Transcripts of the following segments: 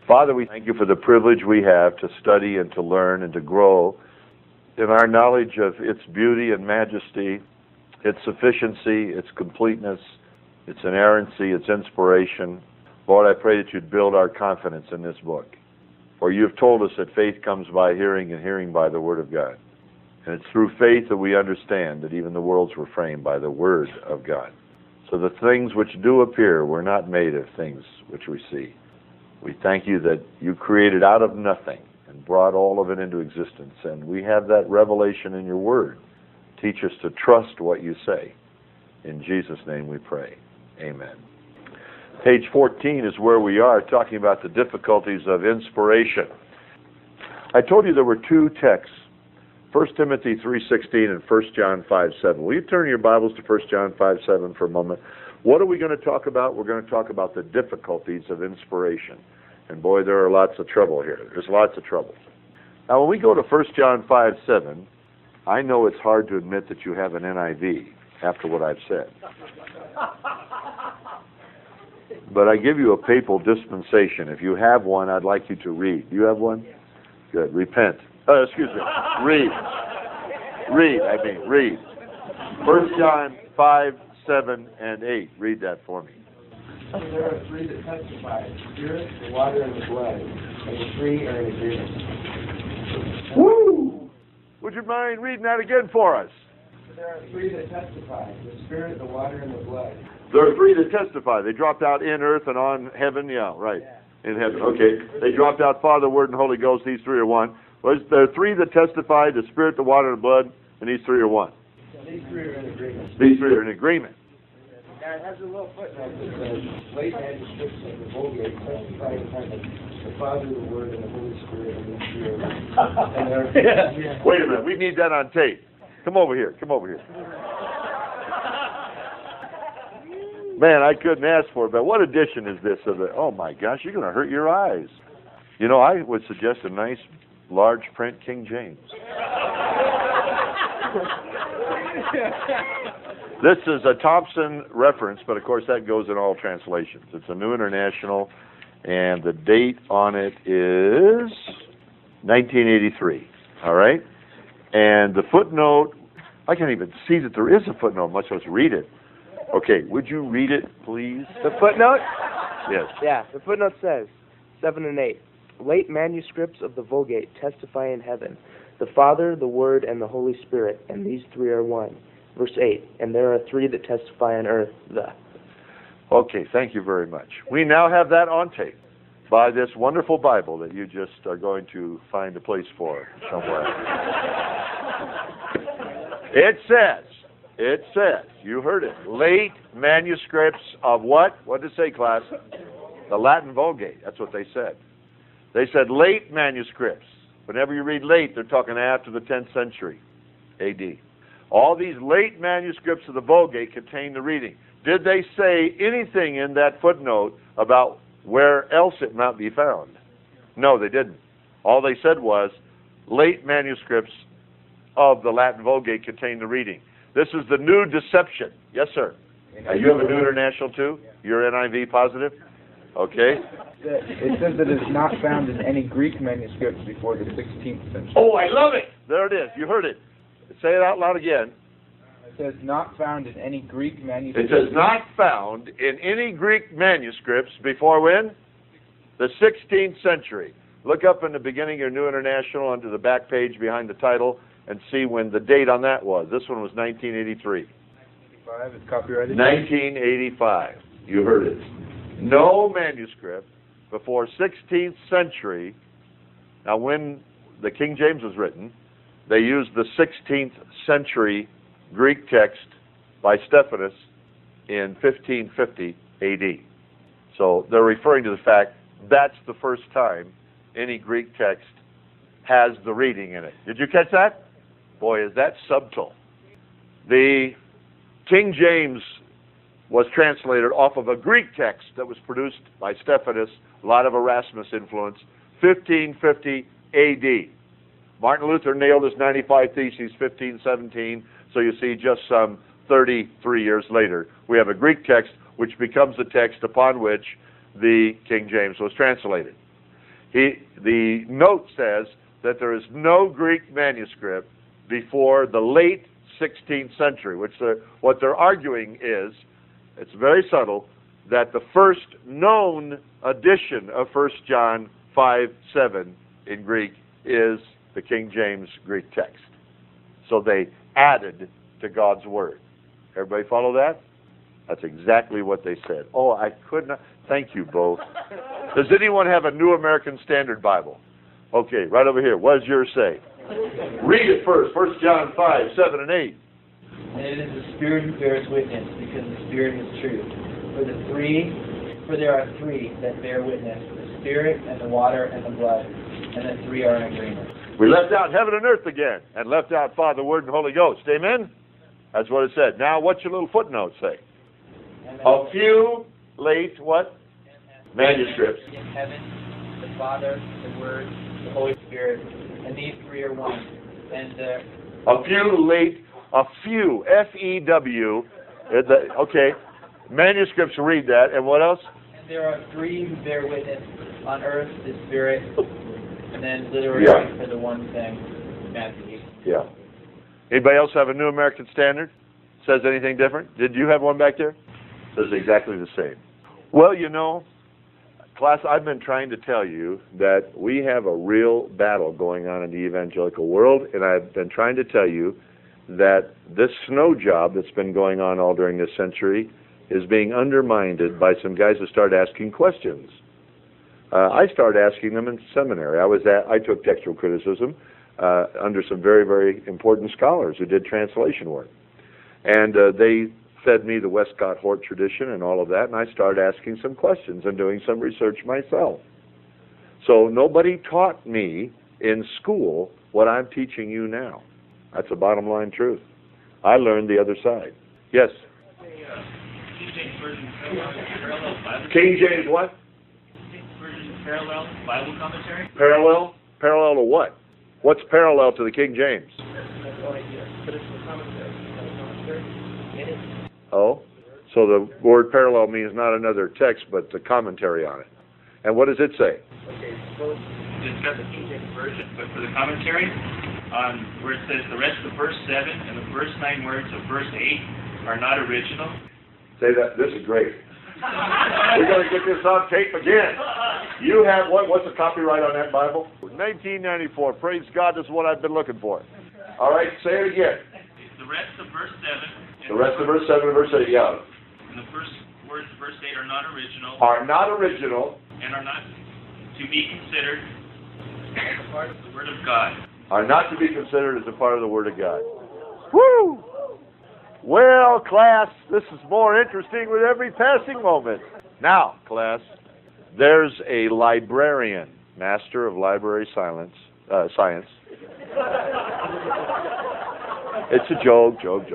Father, we thank you for the privilege we have to study and to learn and to grow in our knowledge of its beauty and majesty, its sufficiency, its completeness, its inerrancy, its inspiration. Lord, I pray that you'd build our confidence in this book. For you have told us that faith comes by hearing and hearing by the Word of God. And it's through faith that we understand that even the worlds were framed by the Word of God. So the things which do appear were not made of things which we see. We thank you that you created out of nothing and brought all of it into existence. And we have that revelation in your Word. Teach us to trust what you say. In Jesus' name we pray. Amen. Page 14 is where we are, talking about the difficulties of inspiration. I told you there were two texts, 1 Timothy 3:16 and 1 John 5:7. Will you turn your Bibles to 1 John 5:7 for a moment? What are we going to talk about? We're going to talk about the difficulties of inspiration. And boy, there are lots of trouble here. There's lots of trouble. Now, when we go to 1 John 5:7, I know it's hard to admit that you have an NIV after what I've said. But I give you a papal dispensation. If you have one, I'd like you to read. Do you have one? Good. Repent. Excuse me. Read. Read. 1 John 5:7 and 8. Read that for me. There are three that testify, the Spirit, the water, and the blood, and the three are in agreement. Woo! Would you mind reading that again for us? There are three that testify, the Spirit, the water, and the blood. There are three that testify. They dropped out in earth and on heaven. Yeah, right. In heaven. Okay. They dropped out Father, Word, and Holy Ghost. These three are one. There are three that testify, the Spirit, the water, and the blood, and these three are one. These three are in agreement. These three are in agreement. Now it has a little footnote that says, late manuscripts of the Vulgate testify in heaven, the Father, the Word, and the Holy Spirit, and these three are Wait a minute. We need that on tape. Come over here. Man, I couldn't ask for it, but what edition is this of the... Oh, my gosh, you're going to hurt your eyes. You know, I would suggest a nice, large print King James. This is a Thompson reference, but of course that goes in all translations. It's a New International, and the date on it is 1983. All right? And the footnote, I can't even see that there is a footnote, much less read it. Okay, would you read it, please? The footnote? Yes. Yeah, the footnote says, 7 and 8. Late manuscripts of the Vulgate testify in heaven, the Father, the Word, and the Holy Spirit, and these three are one. Verse 8, and there are three that testify on earth, the... Okay, thank you very much. We now have that on tape by this wonderful Bible that you just are going to find a place for somewhere. It says, you heard it, late manuscripts of what? What did it say, class? The Latin Vulgate. That's what they said. They said late manuscripts. Whenever you read late, they're talking after the 10th century A.D. All these late manuscripts of the Vulgate contain the reading. Did they say anything in that footnote about where else it might be found? No, they didn't. All they said was late manuscripts of the Latin Vulgate contain the reading. This is the new deception. Yes, sir. You have a New International too? You're NIV positive? Okay. It says that it's not found in any Greek manuscripts before the 16th century. Oh, I love it. There it is. You heard it. Say it out loud again. It says not found in any Greek manuscripts. It says not found in any Greek manuscripts before when? The 16th century. Look up in the beginning of your New International under the back page behind the title and see when the date on that was. This one was 1983. 1985 is copyrighted. 1985. You heard it. No manuscript before 16th century. Now, when the King James was written, they used the 16th century Greek text by Stephanus in 1550 A.D. So they're referring to the fact that's the first time any Greek text has the reading in it. Did you catch that? Boy, is that subtle. The King James was translated off of a Greek text that was produced by Stephanus, a lot of Erasmus influence, 1550 A.D. Martin Luther nailed his 95 Theses 1517, so you see just some 33 years later, we have a Greek text which becomes the text upon which the King James was translated. The note says that there is no Greek manuscript before the late 16th century, which what they're arguing is, it's very subtle, that the first known edition of 1 John 5:7 in Greek is the King James Greek text. So they added to God's Word. Everybody follow that? That's exactly what they said. Oh, I could not. Thank you both. Does anyone have a New American Standard Bible? Okay, right over here. What does yours say? Read it first. 1 John 5:7 and 8. And it is the Spirit who bears witness, because the Spirit is true. For there are three that bear witness, the Spirit and the water and the blood, and the three are in agreement. We left out heaven and earth again, and left out Father, Word, and Holy Ghost. Amen? That's what it said. Now, what's your little footnote say? A few late, what? Manuscripts. In heaven, the Father, the Word, the Holy Spirit, and these three are one. And a few, F-E-W, okay, manuscripts read that, and what else? And there are three who bear witness on earth, the Spirit, and then literally for the one thing, Matthew. Yeah. Anybody else have a New American Standard? Says anything different? Did you have one back there? Says exactly the same. Well, you know, class, I've been trying to tell you that we have a real battle going on in the evangelical world, and I've been trying to tell you that this snow job that's been going on all during this century is being undermined by some guys that start asking questions. I started asking them in seminary. I took textual criticism under some very, very important scholars who did translation work. And they fed me the Westcott Hort tradition and all of that, and I started asking some questions and doing some research myself. So nobody taught me in school what I'm teaching you now. That's the bottom line truth. I learned the other side. Yes? King James Version parallel Bible. King James what? Version parallel Bible commentary. Parallel? Parallel to what? What's parallel to the King James? Oh? So the word parallel means not another text, but the commentary on it. And what does it say? Okay, so it's got the King James Version, but for the commentary, on where it says the rest of verse 7 and the first 9 words of verse 8 are not original. Say that. This is great. We're going to get this on tape again. You have what's the copyright on that Bible? 1994. Praise God, this is what I've been looking for. All right, say it again. The rest of verse 7. The rest of verse 7 and verse 8, yeah. And the first words of verse 8 are not original. Are not original. And are not to be considered as a part of the Word of God. Are not to be considered as a part of the Word of God. Woo! Well, class, this is more interesting with every passing moment. Now, class, there's a librarian, master of library science. It's a joke.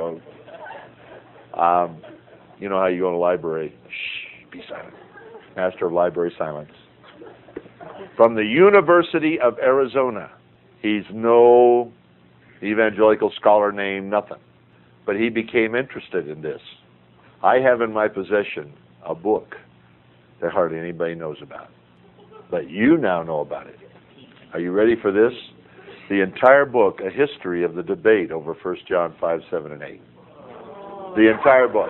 You know how you go to a library. Shh, be silent. Master of library silence. From the University of Arizona. He's no evangelical scholar name, nothing. But he became interested in this. I have in my possession a book that hardly anybody knows about. But you now know about it. Are you ready for this? The entire book, a history of the debate over 1 John 5, 7, and 8. The entire book.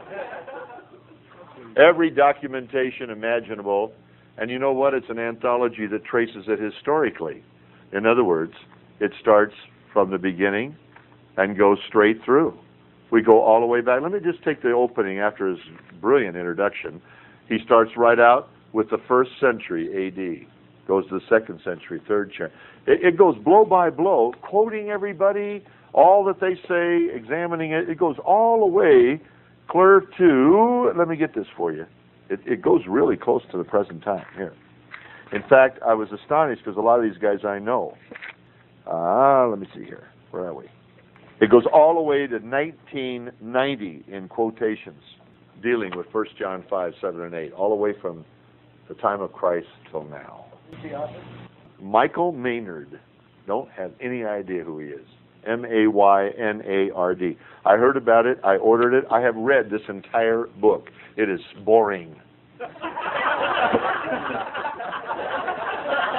Every documentation imaginable. And you know what? It's an anthology that traces it historically. In other words, it starts from the beginning and goes straight through. We go all the way back. Let me just take the opening after his brilliant introduction. He starts right out with the 1st century A.D., goes to the 2nd century, 3rd century. It goes blow by blow, quoting everybody, all that they say, examining it. It goes all the way clear to, let me get this for you. It goes really close to the present time here. In fact, I was astonished because a lot of these guys I know. Let me see here. Where are we? It goes all the way to 1990 in quotations, dealing with 1 John 5, 7, and 8, all the way from the time of Christ till now. Michael Maynard. Don't have any idea who he is. Maynard. I heard about it. I ordered it. I have read this entire book. It is boring.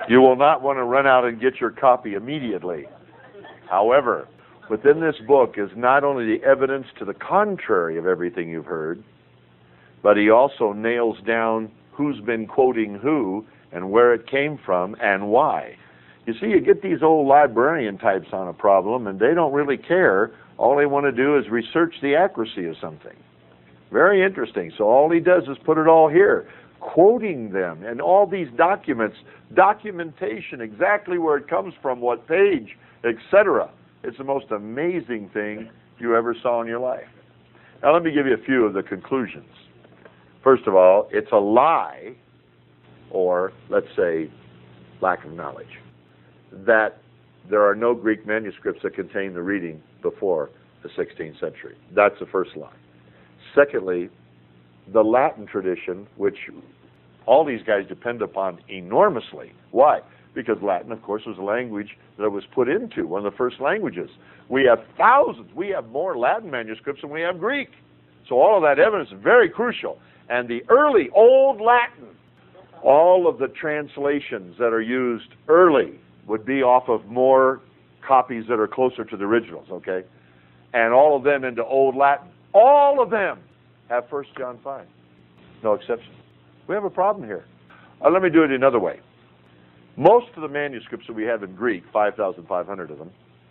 You will not want to run out and get your copy immediately. However, within this book is not only the evidence to the contrary of everything you've heard, but he also nails down who's been quoting who and where it came from and why. You see, you get these old librarian types on a problem, and they don't really care. All they want to do is research the accuracy of something. Very interesting. So all he does is put it all here, quoting them, and all these documents, documentation, exactly where it comes from, what page, etc. It's the most amazing thing you ever saw in your life. Now let me give you a few of the conclusions. First of all, it's a lie, or let's say lack of knowledge, that there are no Greek manuscripts that contain the reading before the 16th century. That's the first lie. Secondly, the Latin tradition, which all these guys depend upon enormously. Why? Because Latin, of course, was a language that it was put into, one of the first languages. We have thousands. We have more Latin manuscripts than we have Greek. So all of that evidence is very crucial. And the early Old Latin, all of the translations that are used early would be off of more copies that are closer to the originals, okay? And all of them into Old Latin. All of them have 1 John 5. No exception. We have a problem here. Let me do it another way. Most of the manuscripts that we have in Greek, 5,500 of them,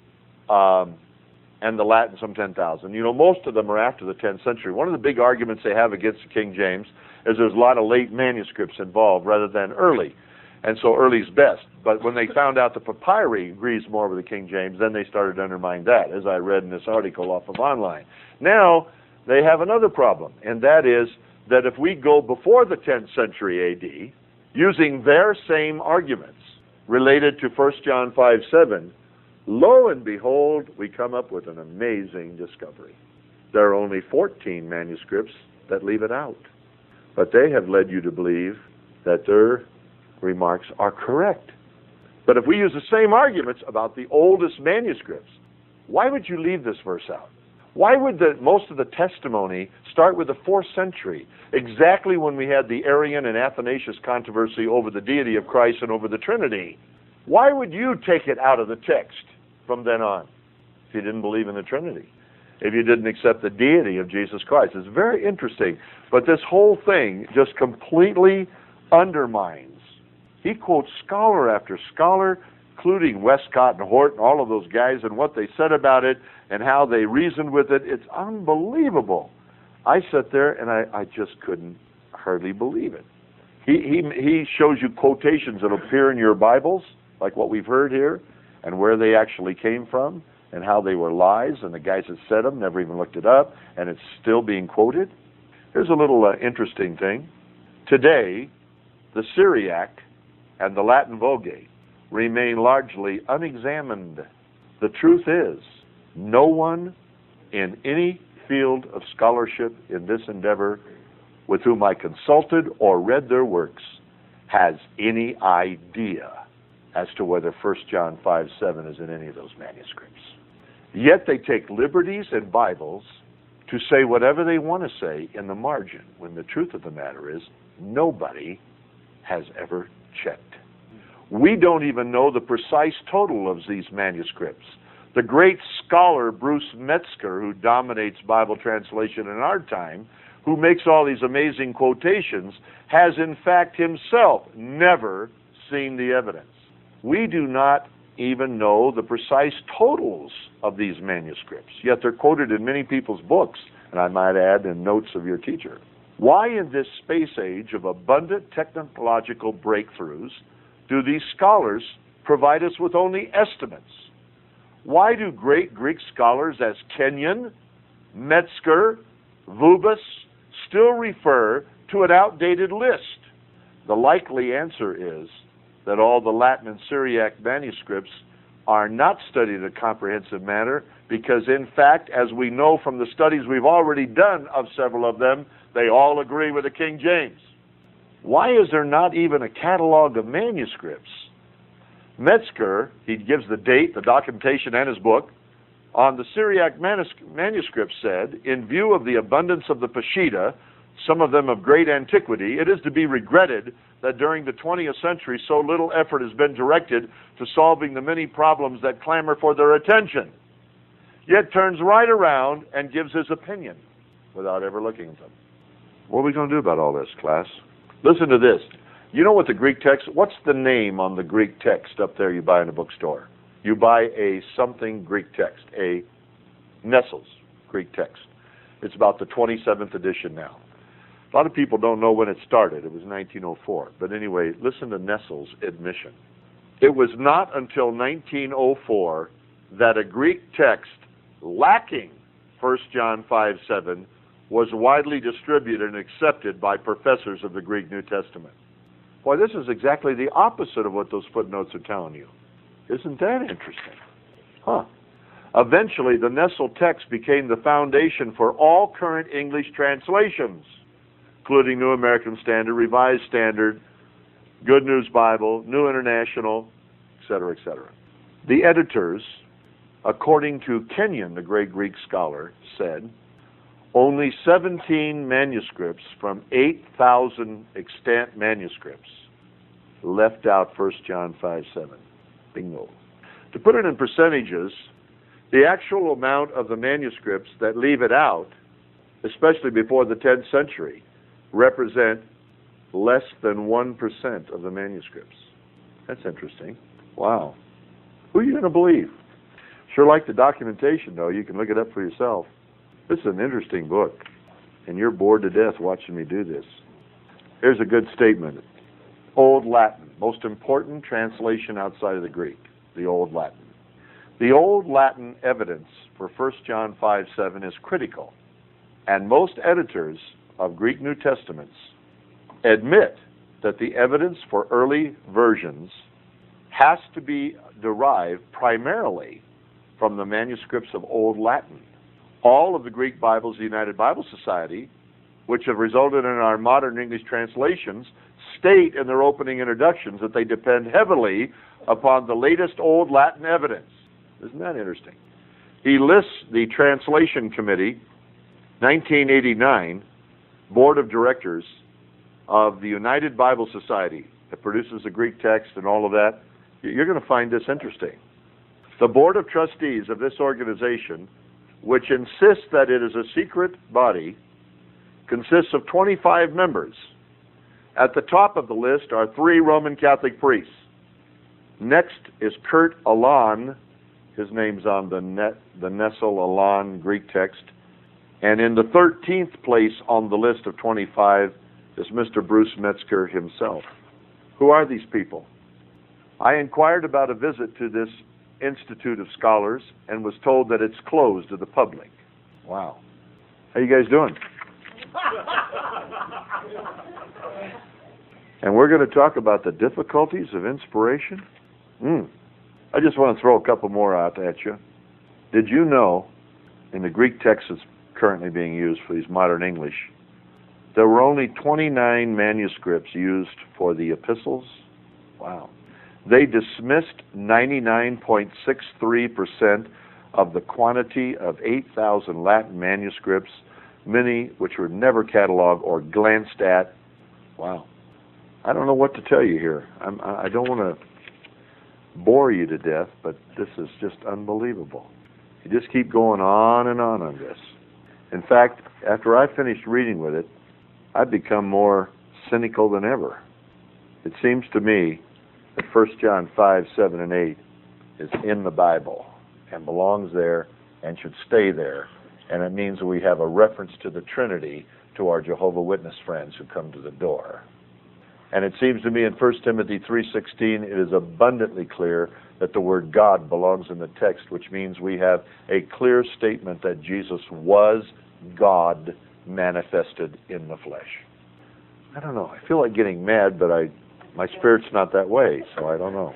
and the Latin, some 10,000, most of them are after the 10th century. One of the big arguments they have against the King James is there's a lot of late manuscripts involved rather than early. And so early's best. But when they found out the papyri agrees more with the King James, then they started to undermine that, as I read in this article off of online. Now, they have another problem, and that is that if we go before the 10th century A.D., using their same arguments related to 1 John 5:7, lo and behold, we come up with an amazing discovery. There are only 14 manuscripts that leave it out. But they have led you to believe that their remarks are correct. But if we use the same arguments about the oldest manuscripts, why would you leave this verse out? Why would most of the testimony start with the 4th century, exactly when we had the Arian and Athanasius controversy over the deity of Christ and over the Trinity? Why would you take it out of the text from then on if you didn't believe in the Trinity, if you didn't accept the deity of Jesus Christ? It's very interesting, but this whole thing just completely undermines. He quotes scholar after scholar, including Westcott and Horton, all of those guys, and what they said about it and how they reasoned with it. It's unbelievable. I sat there and I just couldn't hardly believe it. He shows you quotations that appear in your Bibles, like what we've heard here, and where they actually came from, and how they were lies, and the guys that said them never even looked it up, and it's still being quoted. Here's a little interesting thing. Today, the Syriac and the Latin Vulgate remain largely unexamined. The truth is, no one in any field of scholarship in this endeavor with whom I consulted or read their works has any idea as to whether 1 John 5:7 is in any of those manuscripts. Yet they take liberties in Bibles to say whatever they want to say in the margin, when the truth of the matter is nobody has ever checked. We don't even know the precise total of these manuscripts. The great scholar Bruce Metzger, who dominates Bible translation in our time, who makes all these amazing quotations, has in fact himself never seen the evidence. We do not even know the precise totals of these manuscripts, yet they're quoted in many people's books, and I might add in notes of your teacher. Why in this space age of abundant technological breakthroughs do these scholars provide us with only estimates? Why do great Greek scholars as Kenyon, Metzger, Vubis still refer to an outdated list? The likely answer is that all the Latin and Syriac manuscripts are not studied in a comprehensive manner because, in fact, as we know from the studies we've already done of several of them, they all agree with the King James. Why is there not even a catalog of manuscripts? Metzger, he gives the date, the documentation, and his book, on the Syriac manuscript said, in view of the abundance of the Peshitta, some of them of great antiquity, it is to be regretted that during the 20th century so little effort has been directed to solving the many problems that clamor for their attention, yet turns right around and gives his opinion without ever looking at them. What are we going to do about all this, class? Listen to this. You know what the Greek text, what's the name on the Greek text up there you buy in a bookstore? You buy a something Greek text, a Nestle's Greek text. It's about the 27th edition now. A lot of people don't know when it started. It was 1904. But anyway, listen to Nestle's admission. It was not until 1904 that a Greek text lacking 1 John 5:7 was widely distributed and accepted by professors of the Greek New Testament. Boy, this is exactly the opposite of what those footnotes are telling you. Isn't that interesting? Huh. Eventually, the Nestle text became the foundation for all current English translations, including New American Standard, Revised Standard, Good News Bible, New International, etc., etc. The editors, according to Kenyon, the great Greek scholar, said, only 17 manuscripts from 8,000 extant manuscripts left out 1 John 5:7. Bingo. To put it in percentages, the actual amount of the manuscripts that leave it out, especially before the 10th century, represent less than 1% of the manuscripts. That's interesting. Wow. Who are you going to believe? Sure like the documentation, though. You can look it up for yourself. This is an interesting book, and you're bored to death watching me do this. Here's a good statement. Old Latin, most important translation outside of the Greek, the Old Latin. The Old Latin evidence for 1 John 5:7 is critical, and most editors of Greek New Testaments admit that the evidence for early versions has to be derived primarily from the manuscripts of Old Latin. All of the Greek Bibles of the United Bible Society, which have resulted in our modern English translations, state in their opening introductions that they depend heavily upon the latest Old Latin evidence. Isn't that interesting? He lists the Translation Committee, 1989, Board of Directors of the United Bible Society that produces the Greek text and all of that. You're going to find this interesting. The Board of Trustees of this organization, which insists that it is a secret body, consists of 25 members. At the top of the list are 3 Roman Catholic priests. Next is Kurt Aland. His name's on the Nestle Aland Greek text. And in the 13th place on the list of 25 is Mr. Bruce Metzger himself. Who are these people? I inquired about a visit to this Institute of Scholars and was told that it's closed to the public. Wow. How you guys doing? And we're going to talk about the difficulties of inspiration. I just want to throw a couple more out at you. Did you know, in the Greek text that's currently being used for these modern English, there were only 29 manuscripts used for the epistles? Wow. They dismissed 99.63% of the quantity of 8,000 Latin manuscripts, many which were never cataloged or glanced at. Wow. I don't know what to tell you here. I don't want to bore you to death, but this is just unbelievable. You just keep going on and on this. In fact, after I finished reading with it, I've become more cynical than ever. It seems to me that 1 John 5:7 and 8 is in the Bible and belongs there and should stay there. And it means we have a reference to the Trinity to our Jehovah's Witness friends who come to the door. And it seems to me in 1 Timothy 3:16 it is abundantly clear that the word God belongs in the text, which means we have a clear statement that Jesus was God manifested in the flesh. I don't know. I feel like getting mad, but my spirit's not that way, so I don't know.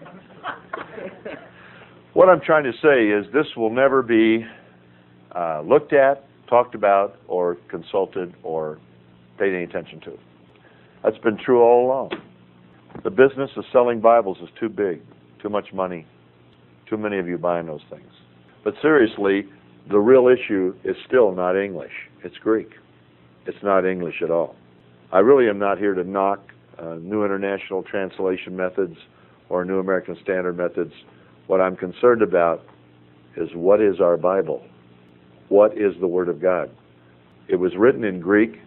What I'm trying to say is this will never be looked at, talked about, or consulted, or paid any attention to. That's been true all along. The business of selling Bibles is too big, too much money, too many of you buying those things. But seriously, the real issue is still not English. It's Greek. It's not English at all. I really am not here to knock New International Translation methods or New American Standard methods. What I'm concerned about is, what is our Bible? What is the Word of God? It was written in Greek.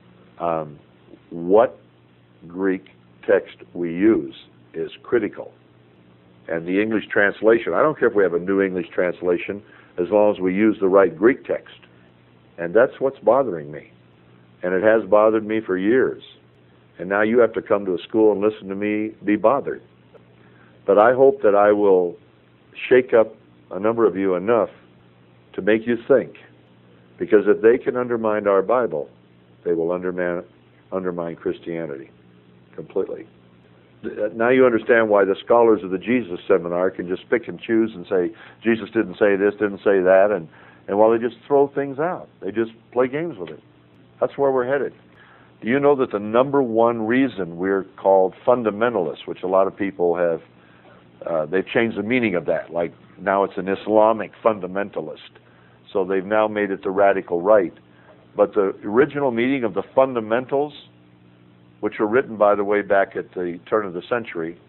What Greek text we use is critical. And the English translation, I don't care if we have a New English translation, as long as we use the right Greek text. And that's what's bothering me. And it has bothered me for years. And now you have to come to a school and listen to me be bothered. But I hope that I will shake up a number of you enough to make you think. Because if they can undermine our Bible, they will undermine Christianity completely. Now you understand why the scholars of the Jesus Seminar can just pick and choose and say, Jesus didn't say this, didn't say that, and while they just throw things out. They just play games with it. That's where we're headed. Do you know that the number one reason we're called fundamentalists, which a lot of people have, they've changed the meaning of that, like now it's an Islamic fundamentalist. So they've now made it the radical right. But the original meaning of the fundamentals, which were written, by the way, back at the turn of the century.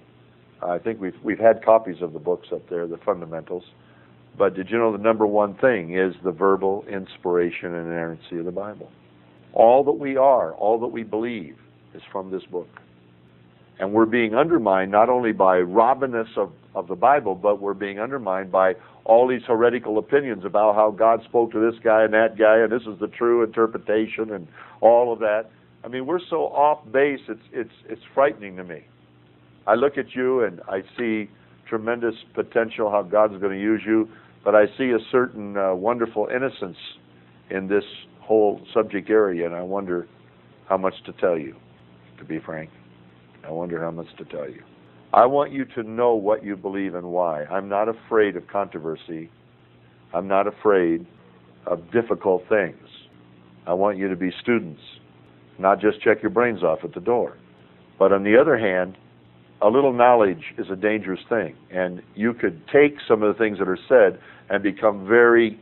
I think we've had copies of the books up there, the fundamentals. But did you know the number one thing is the verbal inspiration and inerrancy of the Bible? All that we are, all that we believe, is from this book. And we're being undermined not only by robbing us of the Bible, but we're being undermined by all these heretical opinions about how God spoke to this guy and that guy, and this is the true interpretation, and all of that. I mean, we're so off base, it's frightening to me. I look at you and I see tremendous potential, how God's going to use you, but I see a certain wonderful innocence in this whole subject area, and I wonder how much to tell you, to be frank. I wonder how much to tell you. I want you to know what you believe and why. I'm not afraid of controversy. I'm not afraid of difficult things. I want you to be students, not just check your brains off at the door. But on the other hand, a little knowledge is a dangerous thing, and you could take some of the things that are said and become very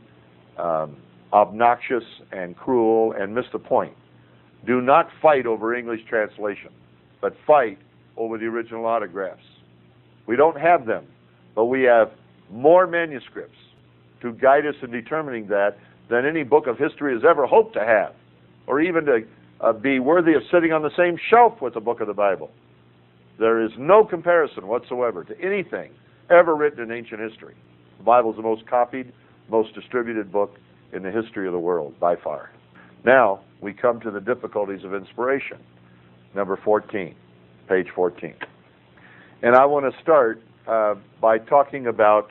obnoxious and cruel and miss the point. Do not fight over English translation, but fight over the original autographs. We don't have them, but we have more manuscripts to guide us in determining that than any book of history has ever hoped to have, or even to be worthy of sitting on the same shelf with the book of the Bible. There is no comparison whatsoever to anything ever written in ancient history. The Bible is the most copied, most distributed book in the history of the world, by far. Now, we come to the difficulties of inspiration. Number 14, page 14. And I want to start by talking about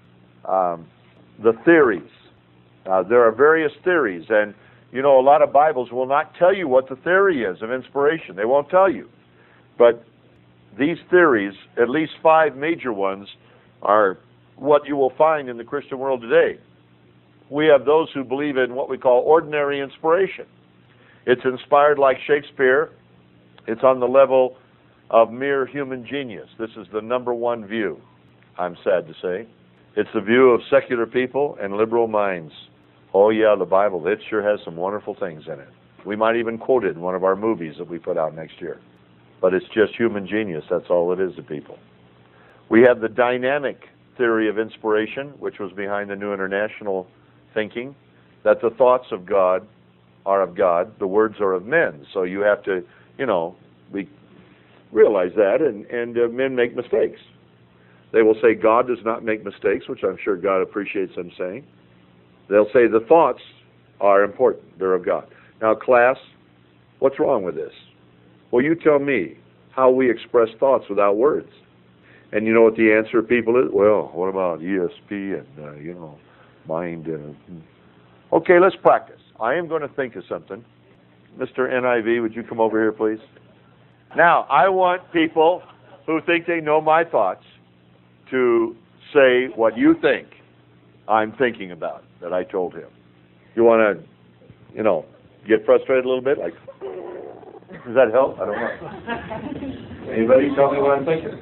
the theories. There are various theories, and you know, a lot of Bibles will not tell you what the theory is of inspiration. They won't tell you. But these theories, at least 5 major ones, are what you will find in the Christian world today. We have those who believe in what we call ordinary inspiration. It's inspired like Shakespeare. It's on the level of mere human genius. This is the number one view, I'm sad to say. It's the view of secular people and liberal minds. Oh yeah, the Bible, it sure has some wonderful things in it. We might even quote it in one of our movies that we put out next year. But it's just human genius, that's all it is to people. We have the dynamic theory of inspiration, which was behind the New International thinking, that the thoughts of God are of God, the words are of men. So you have to, we realize that, and men make mistakes. They will say God does not make mistakes, which I'm sure God appreciates them saying. They'll say the thoughts are important, they're of God. Now, class, what's wrong with this? Well, you tell me how we express thoughts without words. And you know what the answer of people is? Well, what about ESP and, mind? Okay, let's practice. I am going to think of something. Mr. NIV, would you come over here, please? Now, I want people who think they know my thoughts to say what you think I'm thinking about that I told him. You want to, get frustrated a little bit? Like, does that help? I don't know. Anybody tell me what I'm thinking?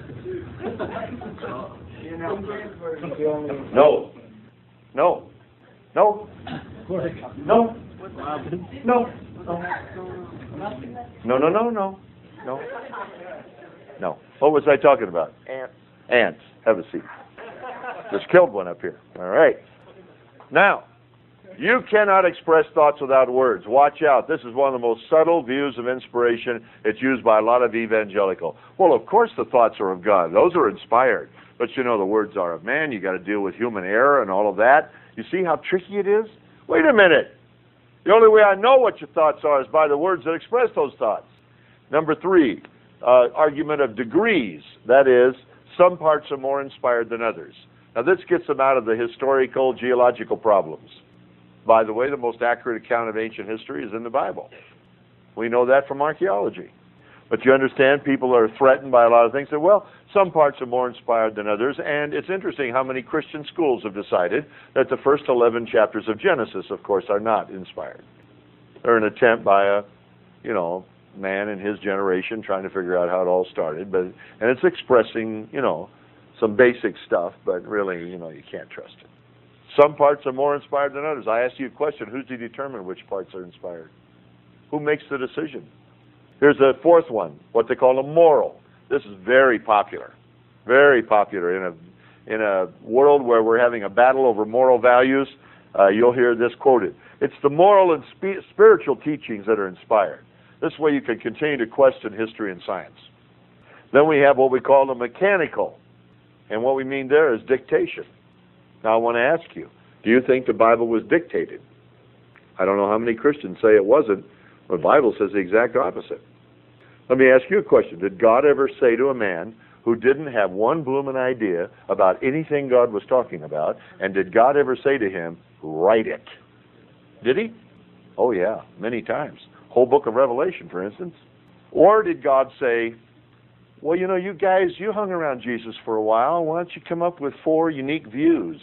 No. No. No. No. No. No. What was I talking about? Ants. Ants. Have a seat. Just killed one up here. All right. Now, you cannot express thoughts without words. Watch out. This is one of the most subtle views of inspiration. It's used by a lot of evangelical. Well, of course the thoughts are of God. Those are inspired. But you know the words are of man. You got to deal with human error and all of that. You see how tricky it is? Wait a minute. The only way I know what your thoughts are is by the words that express those thoughts. Number 3, argument of degrees. That is, some parts are more inspired than others. Now this gets them out of the historical, geological problems. By the way, the most accurate account of ancient history is in the Bible. We know that from archaeology. But you understand, people are threatened by a lot of things. That, well, some parts are more inspired than others, and it's interesting how many Christian schools have decided that the first 11 chapters of Genesis, of course, are not inspired. They're an attempt by a, man in his generation trying to figure out how it all started, and it's expressing, some basic stuff, but really, you can't trust it. Some parts are more inspired than others. I ask you a question: who's to determine which parts are inspired? Who makes the decision? Here's a 4th one, what they call a moral. This is very popular in a world where we're having a battle over moral values. You'll hear this quoted. It's the moral and spiritual teachings that are inspired. This way you can continue to question history and science. Then we have what we call the mechanical, and what we mean there is dictation. Now I want to ask you, do you think the Bible was dictated? I don't know how many Christians say it wasn't. The Bible says the exact opposite. Let me ask you a question. Did God ever say to a man who didn't have one bloomin' idea about anything God was talking about, and did God ever say to him, write it? Did he? Oh yeah, many times. Whole book of Revelation, for instance. Or did God say, well, you guys, you hung around Jesus for a while. Why don't you come up with 4 unique views?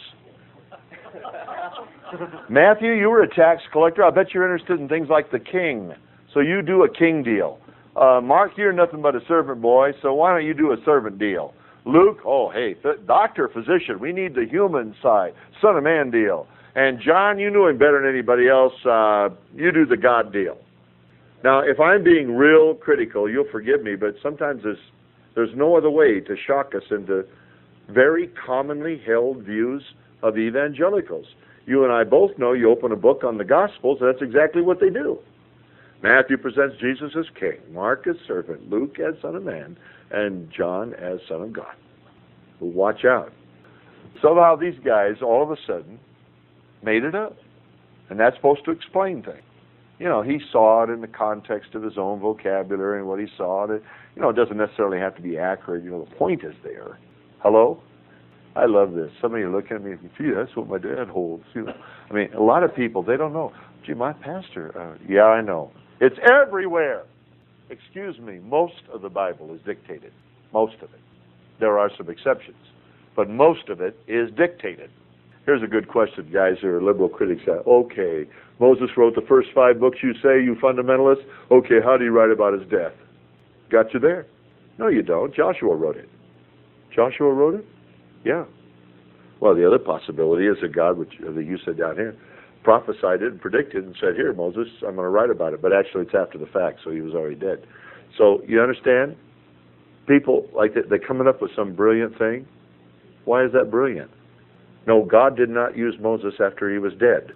Matthew, you were a tax collector. I bet you're interested in things like the king. So you do a king deal. Mark, you're nothing but a servant boy, so why don't you do a servant deal? Luke, doctor, physician, we need the human side, Son of Man deal. And John, you knew him better than anybody else. You do the God deal. Now, if I'm being real critical, you'll forgive me, but sometimes there's no other way to shock us into very commonly held views of evangelicals. You and I both know, you open a book on the Gospels, that's exactly what they do. Matthew presents Jesus as king, Mark as servant, Luke as Son of Man, and John as Son of God. Well, watch out. Somehow these guys, all of a sudden, made it up. And that's supposed to explain things. He saw it in the context of his own vocabulary and what he saw. It doesn't necessarily have to be accurate. The point is there. Hello? I love this. Somebody looking at me and gee, that's what my dad holds. A lot of people, they don't know. Gee, my pastor, yeah, I know. It's everywhere. Excuse me, most of the Bible is dictated. Most of it. There are some exceptions. But most of it is dictated. Here's a good question, guys who are liberal critics. Okay, Moses wrote the first 5 books, you say, you fundamentalists. Okay, how do you write about his death? Got you there? No, you don't. Joshua wrote it. Joshua wrote it? Yeah. Well, the other possibility is that God, that you said down here, prophesied it and predicted and said, here, Moses, I'm going to write about it. But actually it's after the fact, so he was already dead. So you understand? People, like they're coming up with some brilliant thing. Why is that brilliant? No, God did not use Moses after he was dead.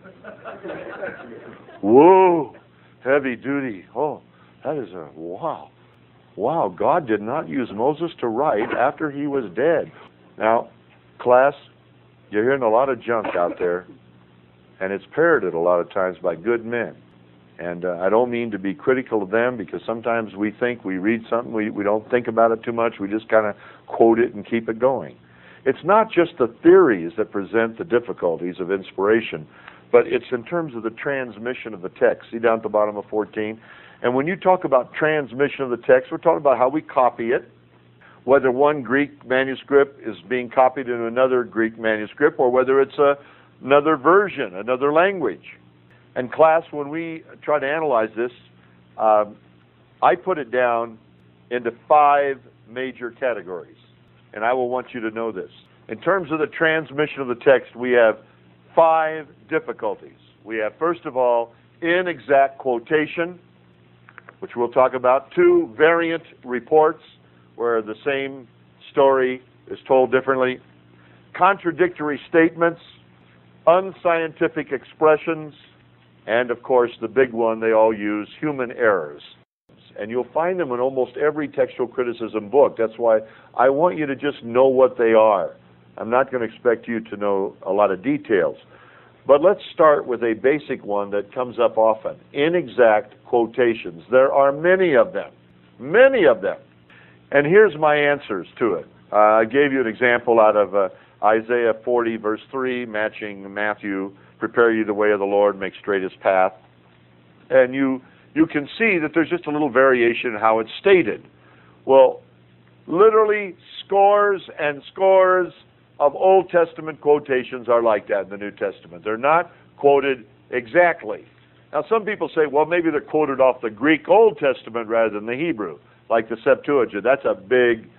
Whoa, heavy duty. Oh, that is a wow. Wow, God did not use Moses to write after he was dead. Now, class, you're hearing a lot of junk out there, and it's parroted a lot of times by good men. And I don't mean to be critical of them, because sometimes we think we read something, we don't think about it too much, we just kind of quote it and keep it going. It's not just the theories that present the difficulties of inspiration, but it's in terms of the transmission of the text. See down at the bottom of 14? And when you talk about transmission of the text, we're talking about how we copy it, whether one Greek manuscript is being copied into another Greek manuscript, or whether it's another version, another language. And class, when we try to analyze this, I put it down into 5 major categories. And I will want you to know this. In terms of the transmission of the text, we have 5 difficulties. We have, first of all, inexact quotation, which we'll talk about. 2, variant reports, where the same story is told differently. Contradictory statements, unscientific expressions, and, of course, the big one they all use, human errors. And you'll find them in almost every textual criticism book. That's why I want you to just know what they are. I'm not going to expect you to know a lot of details. But let's start with a basic one that comes up often. Inexact quotations. There are many of them. Many of them. And here's my answers to it. I gave you an example out of Isaiah 40, verse 3, matching Matthew, prepare you the way of the Lord, make straight his path. And you can see that there's just a little variation in how it's stated. Well, literally scores and scores of Old Testament quotations are like that in the New Testament. They're not quoted exactly. Now, some people say, well, maybe they're quoted off the Greek Old Testament rather than the Hebrew, like the Septuagint. That's a big,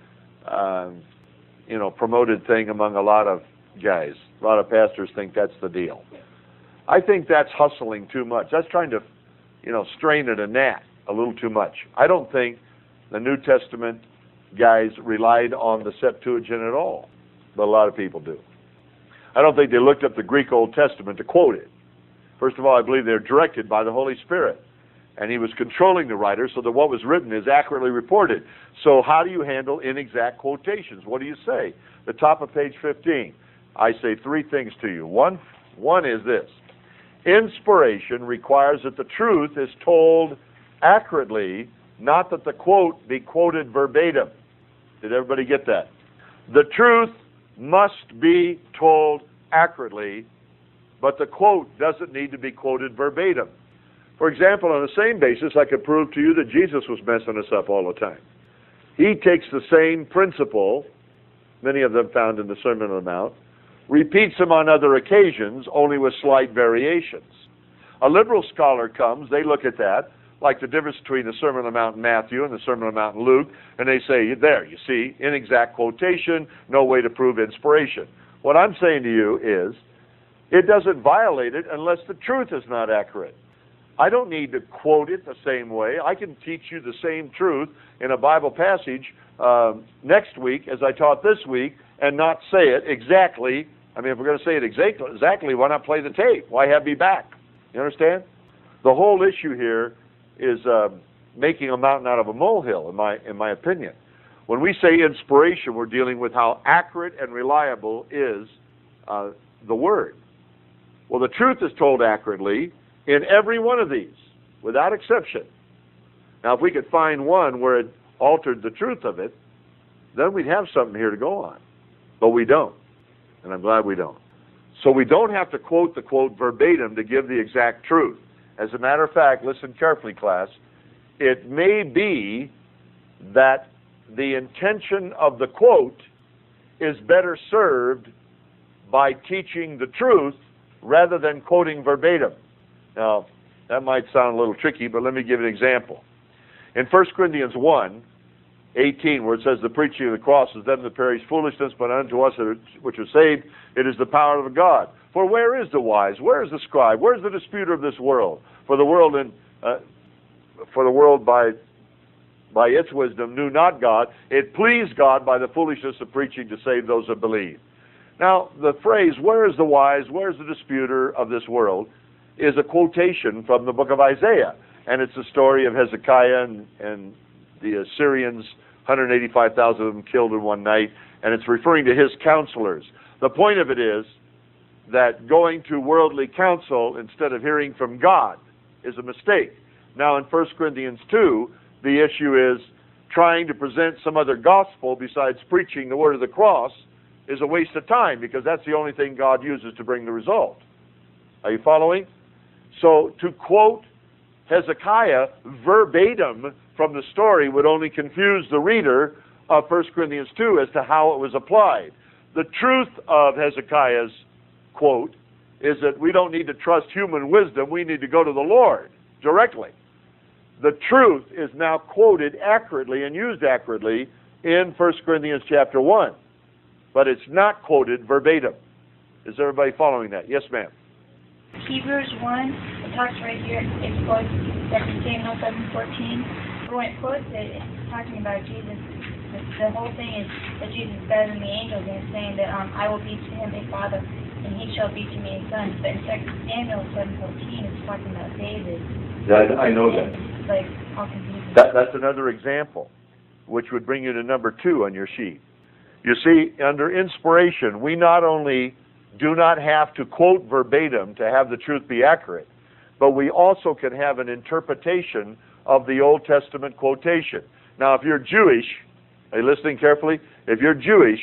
promoted thing among a lot of guys. A lot of pastors think that's the deal. I think that's hustling too much. That's trying to, strain at a gnat a little too much. I don't think the New Testament guys relied on the Septuagint at all, but a lot of people do. I don't think they looked up the Greek Old Testament to quote it. First of all, I believe they're directed by the Holy Spirit, and he was controlling the writer so that what was written is accurately reported. So how do you handle inexact quotations? What do you say? The top of page 15. I say 3 things to you. One is this. Inspiration requires that the truth is told accurately, not that the quote be quoted verbatim. Did everybody get that? The truth must be told accurately, but the quote doesn't need to be quoted verbatim. For example, on the same basis, I could prove to you that Jesus was messing us up all the time. He takes the same principle, many of them found in the Sermon on the Mount, repeats them on other occasions, only with slight variations. A liberal scholar comes, they look at that, like the difference between the Sermon on the Mount in Matthew and the Sermon on the Mount in Luke, and they say, there, you see, inexact quotation, no way to prove inspiration. What I'm saying to you is, it doesn't violate it unless the truth is not accurate. I don't need to quote it the same way. I can teach you the same truth in a Bible passage next week as I taught this week and not say it exactly. I mean, if we're going to say it exactly, why not play the tape? Why have me back? You understand? The whole issue here is making a mountain out of a molehill, in my opinion. When we say inspiration, we're dealing with how accurate and reliable is the Word. Well, the truth is told accurately in every one of these, without exception. Now, if we could find one where it altered the truth of it, then we'd have something here to go on. But we don't, and I'm glad we don't. So we don't have to quote the quote verbatim to give the exact truth. As a matter of fact, listen carefully, class, it may be that the intention of the quote is better served by teaching the truth rather than quoting verbatim. Now, that might sound a little tricky, but let me give an example. In 1 Corinthians 1:18, where it says, the preaching of the cross is them that perish foolishness, but unto us which are saved, it is the power of God. For where is the wise? Where is the scribe? Where is the disputer of this world? For the world by its wisdom knew not God. It pleased God by the foolishness of preaching to save those that believe. Now, the phrase, where is the wise? Where is the disputer of this world? Is a quotation from the book of Isaiah. And it's the story of Hezekiah and the Assyrians, 185,000 of them killed in one night. And it's referring to his counselors. The point of it is that going to worldly counsel instead of hearing from God is a mistake. Now, in 1 Corinthians 2, the issue is trying to present some other gospel besides preaching the word of the cross is a waste of time, because that's the only thing God uses to bring the result. Are you following? So to quote Hezekiah verbatim from the story would only confuse the reader of 1 Corinthians 2 as to how it was applied. The truth of Hezekiah's quote is that we don't need to trust human wisdom, we need to go to the Lord directly. The truth is now quoted accurately and used accurately in 1 Corinthians chapter 1, but it's not quoted verbatim. Is everybody following that? Yes, ma'am. Hebrews 1, it talks right here, it quotes 2 Samuel 7:14. But when it quotes it, it's talking about Jesus. The whole thing is that Jesus is better than the angels, and it's saying that I will be to him a father, and he shall be to me a son. But in 2 Samuel 7:14, it's talking about David. Yeah, I know that. It's like all confusing. That's another example, which would bring you to number 2 on your sheet. You see, under inspiration, we not only do not have to quote verbatim to have the truth be accurate, but we also can have an interpretation of the Old Testament quotation. Now, if you're Jewish, are you listening carefully? If you're Jewish,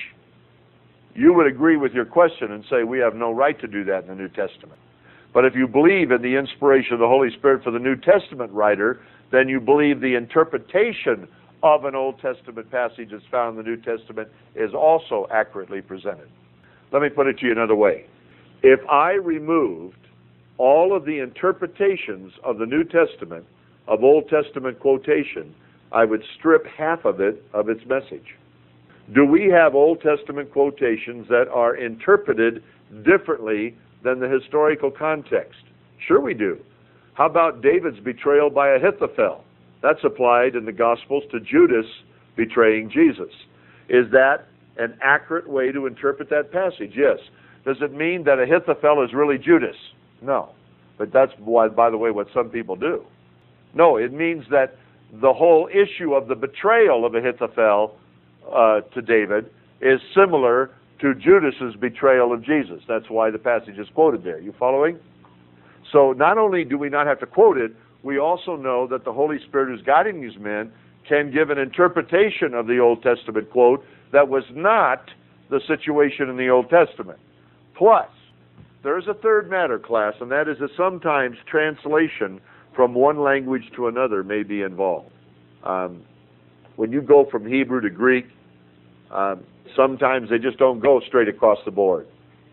you would agree with your question and say, we have no right to do that in the New Testament. But if you believe in the inspiration of the Holy Spirit for the New Testament writer, then you believe the interpretation of an Old Testament passage that's found in the New Testament is also accurately presented. Let me put it to you another way. If I removed all of the interpretations of the New Testament, of Old Testament quotation, I would strip half of it of its message. Do we have Old Testament quotations that are interpreted differently than the historical context? Sure we do. How about David's betrayal by Ahithophel? That's applied in the Gospels to Judas betraying Jesus. Is that an accurate way to interpret that passage? Yes. Does it mean that Ahithophel is really Judas? No. But that's, by the way, what some people do. No, it means that the whole issue of the betrayal of Ahithophel to David is similar to Judas's betrayal of Jesus. That's why the passage is quoted there. You following? So not only do we not have to quote it, we also know that the Holy Spirit who's guiding these men can give an interpretation of the Old Testament quote that was not the situation in the Old Testament. Plus, there is a third matter, class, and that is that sometimes translation from one language to another may be involved. When you go from Hebrew to Greek, sometimes they just don't go straight across the board.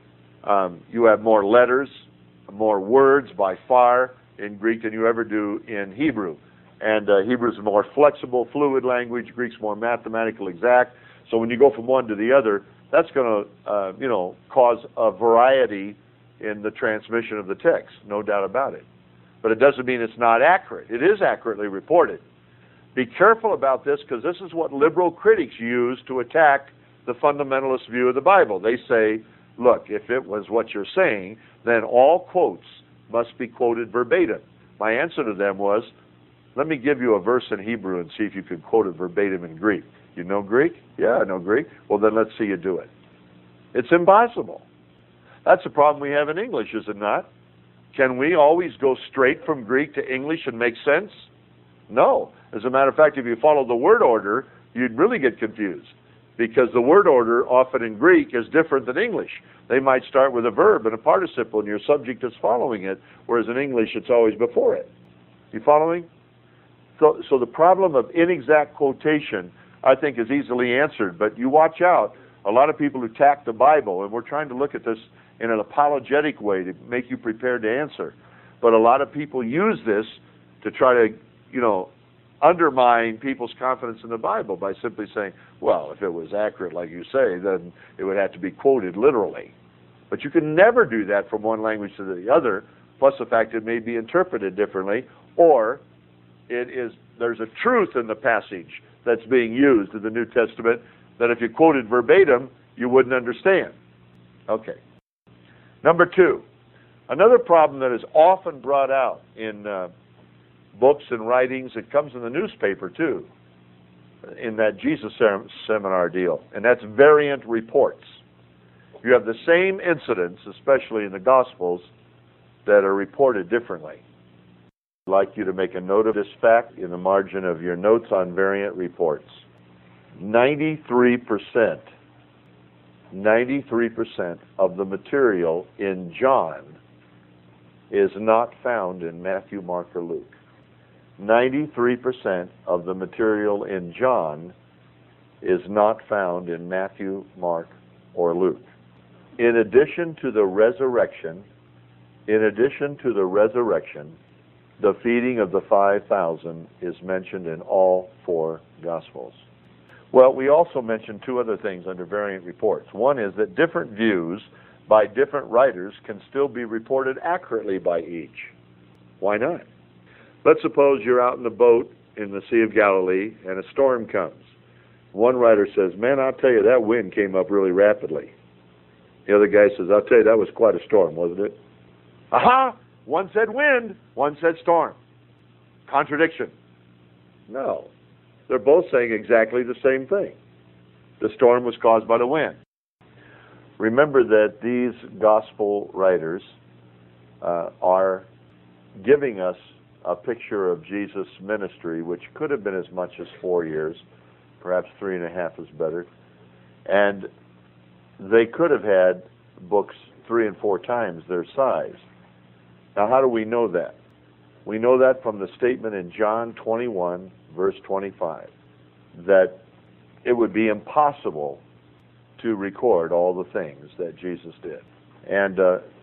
You have more letters, more words by far in Greek than you ever do in Hebrew. And Hebrew is a more flexible, fluid language. Greek's more mathematical, exact. So when you go from one to the other, that's going to, cause a variety in the transmission of the text, no doubt about it. But it doesn't mean it's not accurate. It is accurately reported. Be careful about this, because this is what liberal critics use to attack the fundamentalist view of the Bible. They say, look, if it was what you're saying, then all quotes must be quoted verbatim. My answer to them was, let me give you a verse in Hebrew and see if you can quote it verbatim in Greek. You know Greek? Yeah, I know Greek. Well, then let's see you do it. It's impossible. That's the problem we have in English, is it not? Can we always go straight from Greek to English and make sense? No. As a matter of fact, if you follow the word order, you'd really get confused, because the word order often in Greek is different than English. They might start with a verb and a participle, and your subject is following it, whereas in English it's always before it. You following? So the problem of inexact quotation, I think, is easily answered, but you watch out. A lot of people attack the Bible, and we're trying to look at this in an apologetic way to make you prepared to answer. But a lot of people use this to try to, undermine people's confidence in the Bible by simply saying, well, if it was accurate like you say, then it would have to be quoted literally. But you can never do that from one language to the other, plus the fact it may be interpreted differently, or there's a truth in the passage that's being used in the New Testament that if you quoted verbatim, you wouldn't understand. Okay. Number 2, another problem that is often brought out in books and writings, it comes in the newspaper too, in that Jesus seminar deal, and that's variant reports. You have the same incidents, especially in the Gospels, that are reported differently. I'd like you to make a note of this fact in the margin of your notes on variant reports. 93% of the material in John is not found in Matthew, Mark, or Luke. 93% of the material in John is not found in Matthew, Mark, or Luke. In addition to the resurrection, the feeding of the 5,000 is mentioned in all 4 Gospels. Well, we also mentioned 2 other things under variant reports. One is that different views by different writers can still be reported accurately by each. Why not? Let's suppose you're out in a boat in the Sea of Galilee and a storm comes. One writer says, man, I'll tell you, that wind came up really rapidly. The other guy says, I'll tell you, that was quite a storm, wasn't it? Aha! One said wind, one said storm. Contradiction. No. They're both saying exactly the same thing. The storm was caused by the wind. Remember that these gospel writers are giving us a picture of Jesus' ministry, which could have been as much as 4 years, perhaps 3.5 is better. And they could have had books 3 and 4 times their size. Now, how do we know that? We know that from the statement in John 21, verse 25, that it would be impossible to record all the things that Jesus did. And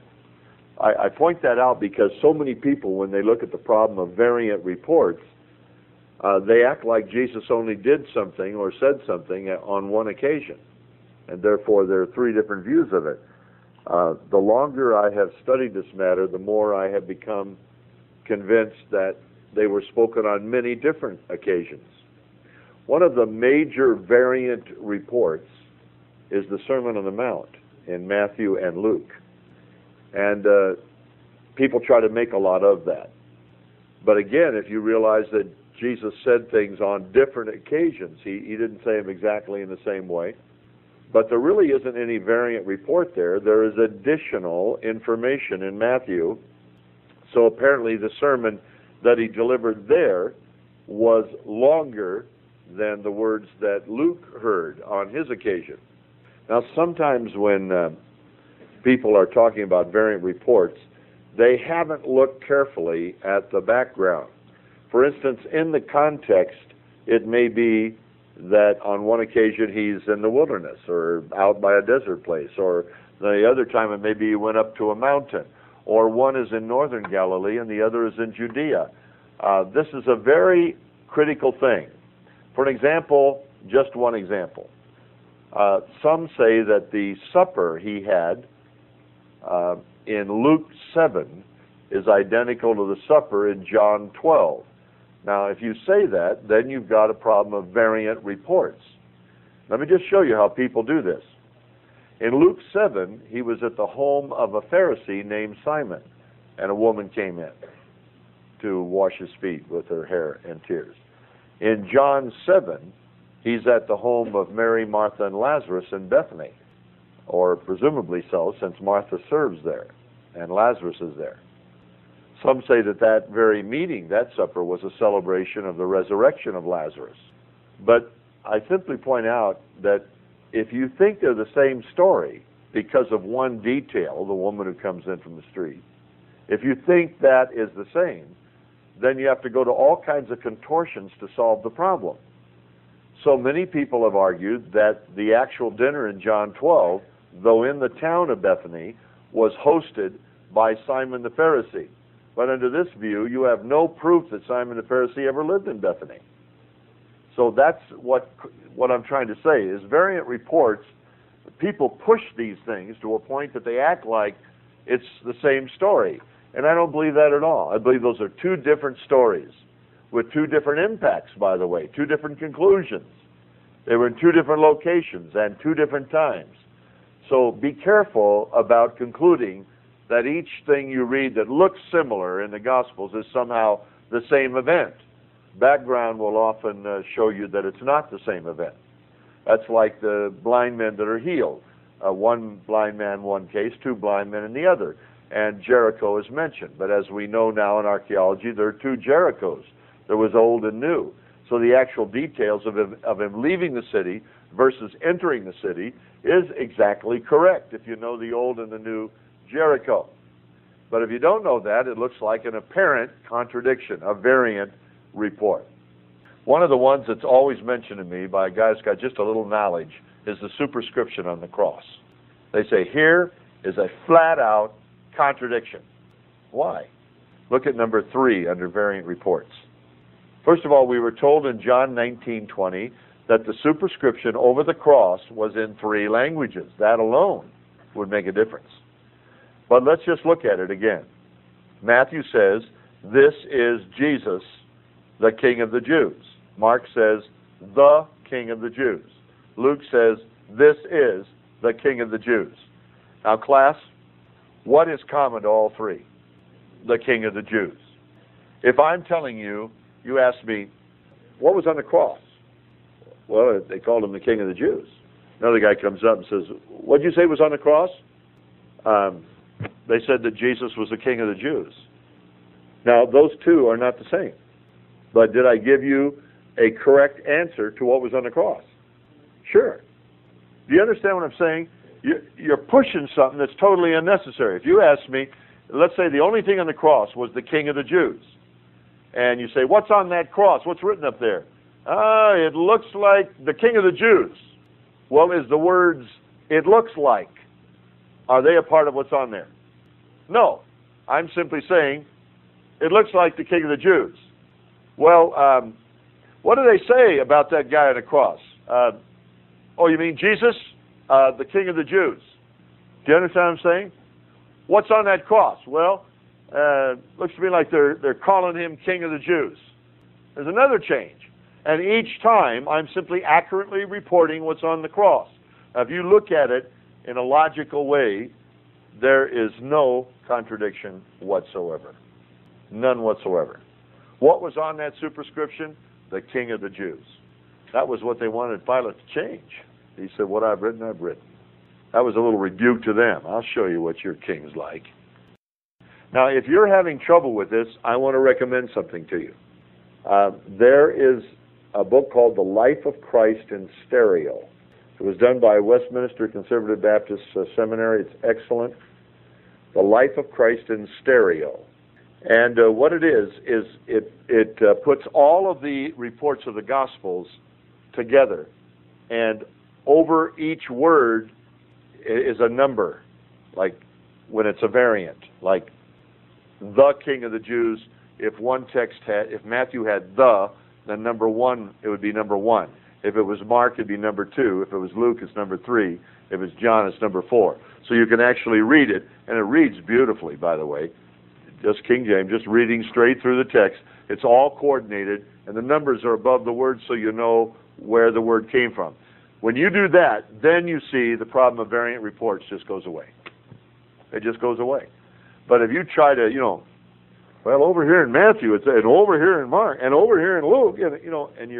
I point that out because so many people, when they look at the problem of variant reports, they act like Jesus only did something or said something on one occasion. And therefore, there are 3 different views of it. The longer I have studied this matter, the more I have become convinced that they were spoken on many different occasions. One of the major variant reports is the Sermon on the Mount in Matthew and Luke. And people try to make a lot of that. But again, if you realize that Jesus said things on different occasions, he didn't say them exactly in the same way. But there really isn't any variant report there. There is additional information in Matthew. So apparently the sermon that he delivered there was longer than the words that Luke heard on his occasion. Now, sometimes when people are talking about variant reports, they haven't looked carefully at the background. For instance, in the context, it may be that on one occasion he's in the wilderness or out by a desert place, or the other time it may be he went up to a mountain, or one is in northern Galilee and the other is in Judea. This is a very critical thing. For an example, just one example. Some say that the supper he had in Luke 7 is identical to the supper in John 12. Now, if you say that, then you've got a problem of variant reports. Let me just show you how people do this. In Luke 7, he was at the home of a Pharisee named Simon, and a woman came in to wash his feet with her hair and tears. In John 7, he's at the home of Mary, Martha, and Lazarus in Bethany, or presumably so, since Martha serves there, and Lazarus is there. Some say that that very meeting, that supper, was a celebration of the resurrection of Lazarus. But I simply point out that if you think they're the same story because of one detail, the woman who comes in from the street, if you think that is the same, then you have to go to all kinds of contortions to solve the problem. So many people have argued that the actual dinner in John 12, though in the town of Bethany, was hosted by Simon the Pharisee. But under this view, you have no proof that Simon the Pharisee ever lived in Bethany. So that's what I'm trying to say, is variant reports, people push these things to a point that they act like it's the same story. And I don't believe that at all. I believe those are 2 different stories with 2 different impacts, by the way, 2 different conclusions. They were in 2 different locations and 2 different times. So be careful about concluding that each thing you read that looks similar in the Gospels is somehow the same event. Background will often show you that it's not the same event. That's like the blind men that are healed. One blind man, one case, 2 blind men in the other. And Jericho is mentioned. But as we know now in archaeology, there are 2 Jerichos. There was old and new. So the actual details of him leaving the city versus entering the city is exactly correct if you know the old and the new Jericho. But if you don't know that, it looks like an apparent contradiction, a variant report. One of the ones that's always mentioned to me by a guy who's got just a little knowledge is the superscription on the cross. They say, here is a flat-out contradiction. Why? Look at number 3 under variant reports. First of all, we were told in John 19:20 that the superscription over the cross was in 3 languages. That alone would make a difference. But let's just look at it again. Matthew says, this is Jesus, the King of the Jews. Mark says, the King of the Jews. Luke says, this is the King of the Jews. Now, class, what is common to all three? The King of the Jews. If I'm telling you, you ask me, what was on the cross? Well, they called him the King of the Jews. Another guy comes up and says, what did you say was on the cross? They said that Jesus was the King of the Jews. Now, those two are not the same. But did I give you a correct answer to what was on the cross? Sure. Do you understand what I'm saying? You're pushing something that's totally unnecessary. If you ask me, let's say the only thing on the cross was the King of the Jews. And you say, what's on that cross? What's written up there? It looks like the King of the Jews. Well, is the words, it looks like, are they a part of what's on there? No. I'm simply saying, it looks like the King of the Jews. Well, what do they say about that guy on the cross? Oh, you mean Jesus, the King of the Jews? Do you understand what I'm saying? What's on that cross? Well, looks to me like they're calling him King of the Jews. There's another change. And each time, I'm simply accurately reporting what's on the cross. Now, if you look at it in a logical way, there is no contradiction whatsoever. None whatsoever. What was on that superscription? The King of the Jews. That was what they wanted Pilate to change. He said, what I've written, I've written. That was a little rebuke to them. I'll show you what your king's like. Now, if you're having trouble with this, I want to recommend something to you. There is a book called The Life of Christ in Stereo. It was done by Westminster Conservative Baptist Seminary. It's excellent. The Life of Christ in Stereo. And what it is it puts all of the reports of the Gospels together. And over each word is a number, like when it's a variant, like the King of the Jews. If one text if Matthew had then number 1, it would be number 1. If it was Mark, it'd be number 2. If it was Luke, it's number 3. If it's John, it's number 4. So you can actually read it, and it reads beautifully, by the way. Just King James, just reading straight through the text. It's all coordinated, and the numbers are above the words so you know where the word came from. When you do that, then you see the problem of variant reports just goes away. It just goes away. But if you try to, well, over here in Matthew, and over here in Mark, and over here in Luke, and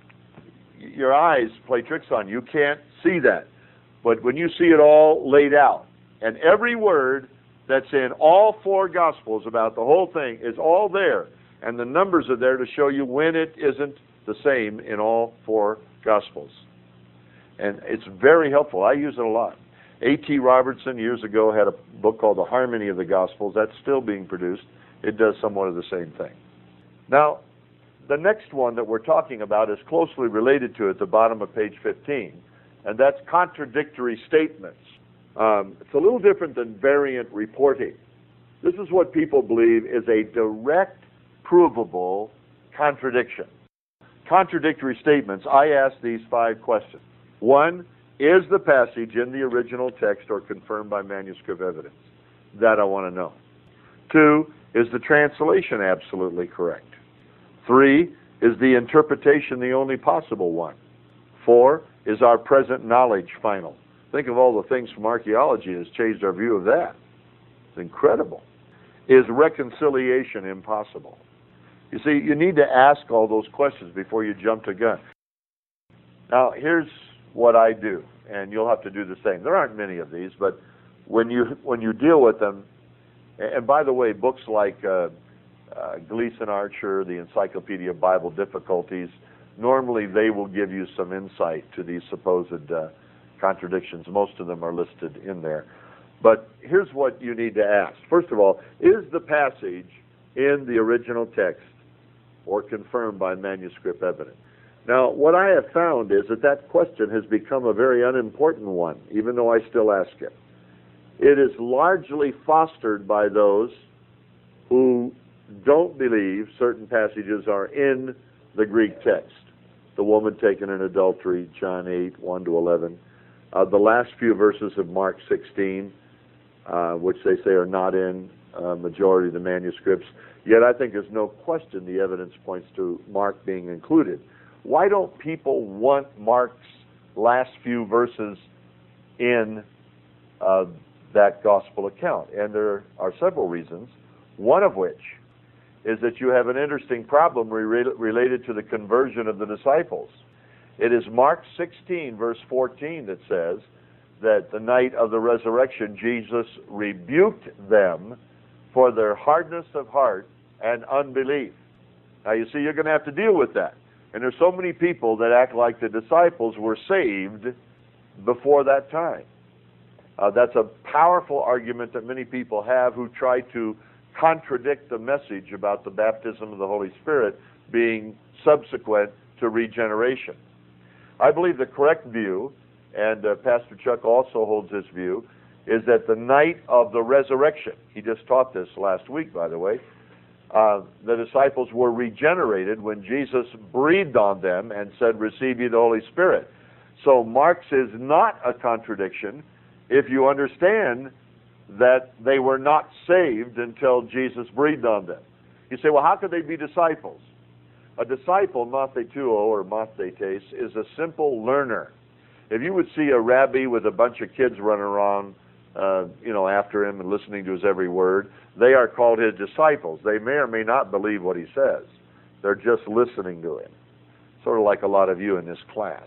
your eyes play tricks on you. You can't see that. But when you see it all laid out, and every word that's in all 4 Gospels about the whole thing is all there, and the numbers are there to show you when it isn't the same in all 4 Gospels. And it's very helpful. I use it a lot. A.T. Robertson years ago had a book called The Harmony of the Gospels. That's still being produced. It does somewhat of the same thing. Now, the next one that we're talking about is closely related to it at the bottom of page 15, and that's contradictory statements. It's a little different than variant reporting. This is what people believe is a direct, provable contradiction. Contradictory statements, I ask these 5 questions. 1, is the passage in the original text or confirmed by manuscript evidence? That I want to know. 2, is the translation absolutely correct? 3, is the interpretation the only possible one? 4, is our present knowledge final? Think of all the things from archaeology that has changed our view of that. It's incredible. Is reconciliation impossible? You see, you need to ask all those questions before you jump to gun. Now, here's what I do, and you'll have to do the same. There aren't many of these, but when you deal with them, and by the way, books like Gleason Archer, the Encyclopedia of Bible Difficulties, normally they will give you some insight to these supposed contradictions. Most of them are listed in there. But here's what you need to ask. First of all, is the passage in the original text or confirmed by manuscript evidence? Now, what I have found is that question has become a very unimportant one, even though I still ask it. It is largely fostered by those who don't believe certain passages are in the Greek text. The woman taken in adultery, John 8, 1 to 11. the last few verses of Mark 16, which they say are not in majority of the manuscripts. Yet I think there's no question the evidence points to Mark being included. Why don't people want Mark's last few verses in that gospel account? And there are several reasons, one of which is that you have an interesting problem related to the conversion of the disciples. It is Mark 16, verse 14, that says that the night of the resurrection, Jesus rebuked them for their hardness of heart and unbelief. Now, you see, you're going to have to deal with that. And there's so many people that act like the disciples were saved before that time. That's a powerful argument that many people have who try to contradict the message about the baptism of the Holy Spirit being subsequent to regeneration. I believe the correct view, and Pastor Chuck also holds this view, is that the night of the resurrection, he just taught this last week, by the way, the disciples were regenerated when Jesus breathed on them and said, "Receive ye the Holy Spirit." So Mark's is not a contradiction if you understand that they were not saved until Jesus breathed on them. You say, well, how could they be disciples? A disciple, mathetuo or mathetes, is a simple learner. If you would see a rabbi with a bunch of kids running around, after him and listening to his every word, they are called his disciples. They may or may not believe what he says. They're just listening to him. Sort of like a lot of you in this class.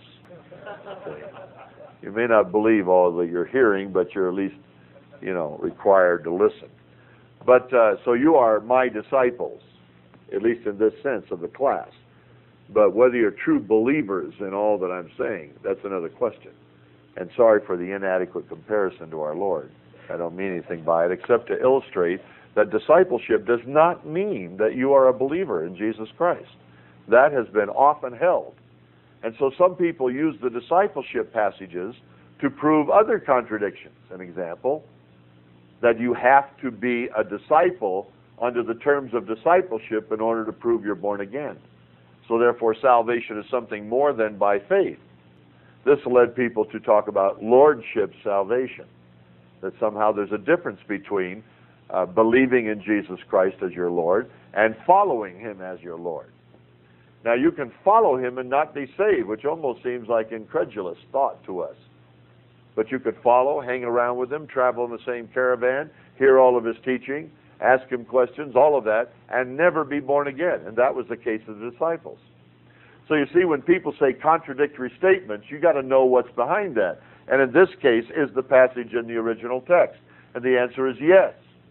You may not believe all that you're hearing, but you're at least, required to listen. But so you are my disciples, at least in this sense of the class. But whether you're true believers in all that I'm saying, that's another question. And sorry for the inadequate comparison to our Lord. I don't mean anything by it except to illustrate that discipleship does not mean that you are a believer in Jesus Christ. That has been often held. And so some people use the discipleship passages to prove other contradictions. An example, that you have to be a disciple under the terms of discipleship in order to prove you're born again. So therefore salvation is something more than by faith. This led people to talk about lordship salvation, that somehow there's a difference between believing in Jesus Christ as your Lord and following Him as your Lord. Now you can follow Him and not be saved, which almost seems like incredulous thought to us. But you could follow, hang around with Him, travel in the same caravan, hear all of His teaching, ask Him questions, all of that, and never be born again. And that was the case of the disciples. So you see, when people say contradictory statements, you got to know what's behind that. And in this case, is the passage in the original text? And the answer is yes.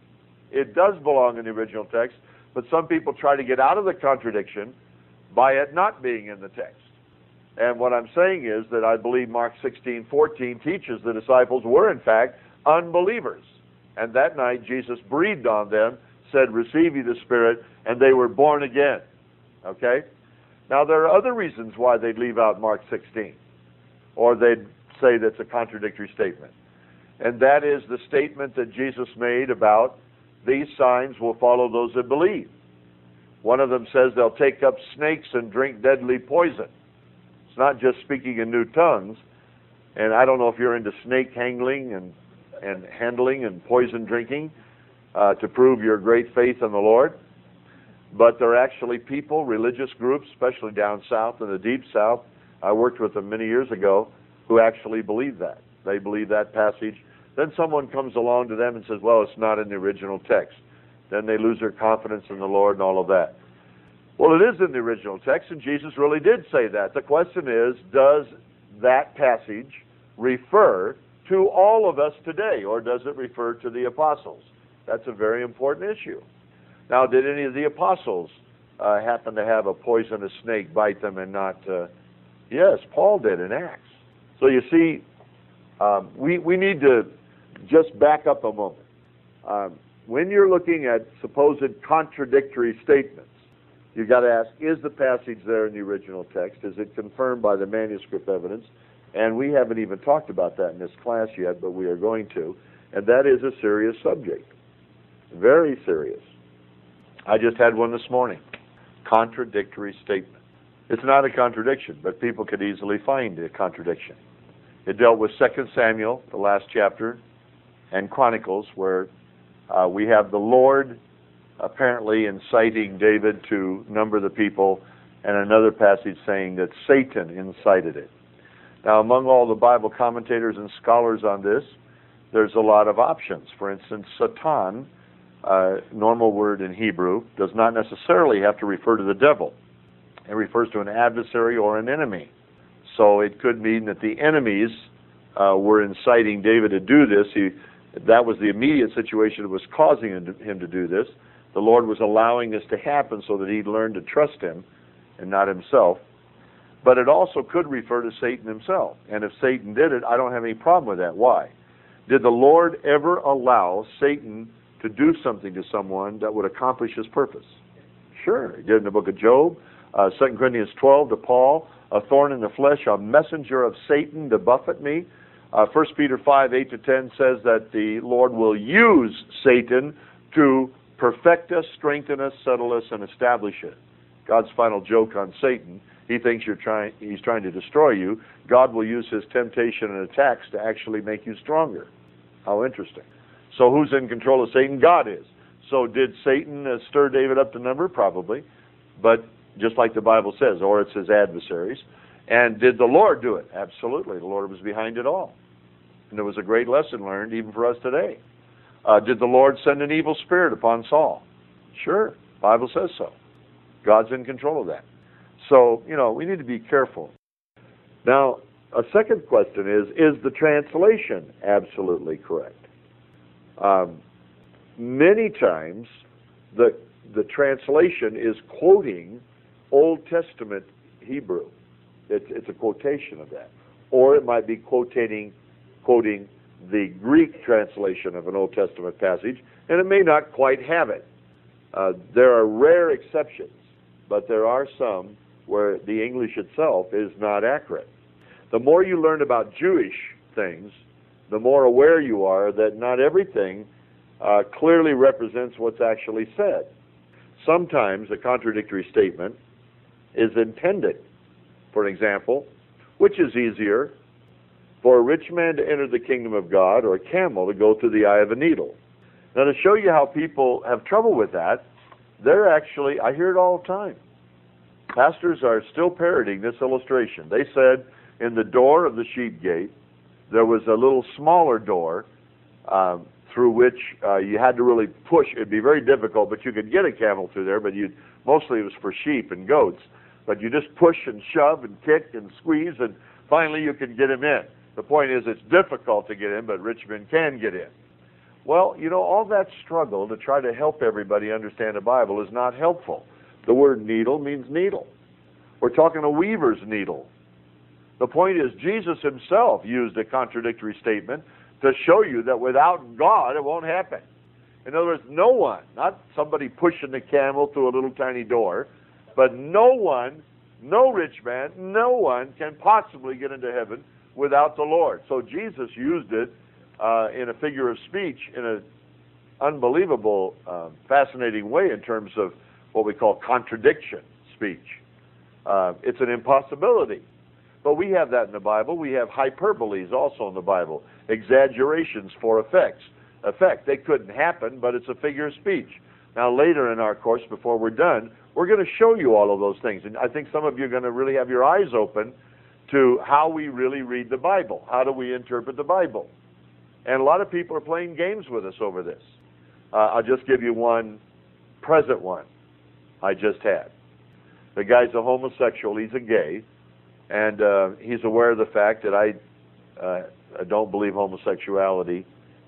It does belong in the original text, but some people try to get out of the contradiction by it not being in the text. And what I'm saying is that I believe Mark 16:14 teaches the disciples were in fact unbelievers. And that night Jesus breathed on them, said, "Receive ye the Spirit," and they were born again. Okay? Now there are other reasons why they'd leave out Mark 16. Or they'd say that's a contradictory statement. And that is the statement that Jesus made about these signs will follow those that believe. One of them says they'll take up snakes and drink deadly poison. It's not just speaking in new tongues. And I don't know if you're into snake handling and poison drinking to prove your great faith in the Lord. But there are actually people, religious groups, especially down south in the deep south, I worked with them many years ago, who actually believe that. They believe that passage. Then someone comes along to them and says, well, it's not in the original text. Then they lose their confidence in the Lord and all of that. Well, it is in the original text, and Jesus really did say that. The question is, does that passage refer to all of us today, or does it refer to the apostles? That's a very important issue. Now, did any of the apostles happen to have a poisonous snake bite them and not... Yes, Paul did in Acts. So you see, we need to just back up a moment. When you're looking at supposed contradictory statements, you've got to ask, is the passage there in the original text? Is it confirmed by the manuscript evidence? And we haven't even talked about that in this class yet, but we are going to. And that is a serious subject. Very serious. I just had one this morning. Contradictory statement. It's not a contradiction, but people could easily find a contradiction. It dealt with 2 Samuel, the last chapter, and Chronicles, where we have the Lord apparently inciting David to number the people, and another passage saying that Satan incited it. Now, among all the Bible commentators and scholars on this, there's a lot of options. For instance, Satan, normal word in Hebrew, does not necessarily have to refer to the devil. It refers to an adversary or an enemy. So it could mean that the enemies were inciting David to do this. That was the immediate situation that was causing him to do this. The Lord was allowing this to happen so that he'd learn to trust him and not himself. But it also could refer to Satan himself. And if Satan did it, I don't have any problem with that. Why? Did the Lord ever allow Satan to do something to someone that would accomplish his purpose? Sure. He did in the book of Job. 2 Corinthians 12 to Paul, a thorn in the flesh, a messenger of Satan to buffet me. 1 Peter 5, 8 to 10 says that the Lord will use Satan to perfect us, strengthen us, settle us, and establish it. God's final joke on Satan, he thinks he's trying to destroy you. God will use his temptation and attacks to actually make you stronger. How interesting. So who's in control of Satan? God is. So did Satan stir David up to number? Probably. But just like the Bible says, or it's his adversaries. And did the Lord do it? Absolutely. The Lord was behind it all. And there was a great lesson learned even for us today. Did the Lord send an evil spirit upon Saul? Sure. The Bible says so. God's in control of that. So, we need to be careful. Now, a second question is the translation absolutely correct? Many times, the translation is quoting Old Testament Hebrew. It's a quotation of that. Or it might be quoting the Greek translation of an Old Testament passage, and it may not quite have it. There are rare exceptions, but there are some where the English itself is not accurate. The more you learn about Jewish things, the more aware you are that not everything clearly represents what's actually said. Sometimes a contradictory statement is intended. For example, which is easier, for a rich man to enter the kingdom of God or a camel to go through the eye of a needle? Now, to show you how people have trouble with that, I hear it all the time. Pastors are still parroting this illustration. They said in the door of the sheep gate, there was a little smaller door through which you had to really push. It'd be very difficult, but you could get a camel through there, but mostly it was for sheep and goats. But you just push and shove and kick and squeeze, and finally you can get him in. The point is, it's difficult to get in, but rich men can get in. Well, all that struggle to try to help everybody understand the Bible is not helpful. The word needle means needle. We're talking a weaver's needle. The point is, Jesus himself used a contradictory statement to show you that without God, it won't happen. In other words, no one, not somebody pushing the camel through a little tiny door, but no one, no rich man, no one can possibly get into heaven without the Lord. So Jesus used it in a figure of speech in an unbelievable, fascinating way in terms of what we call contradiction speech. It's an impossibility. But we have that in the Bible. We have hyperboles also in the Bible, exaggerations for effect. They couldn't happen, but it's a figure of speech. Now, later in our course, before we're done, we're going to show you all of those things. And I think some of you are going to really have your eyes open to how we really read the Bible. How do we interpret the Bible? And a lot of people are playing games with us over this. I'll just give you one present one I just had. The guy's a homosexual. He's a gay. And he's aware of the fact that I don't believe homosexuality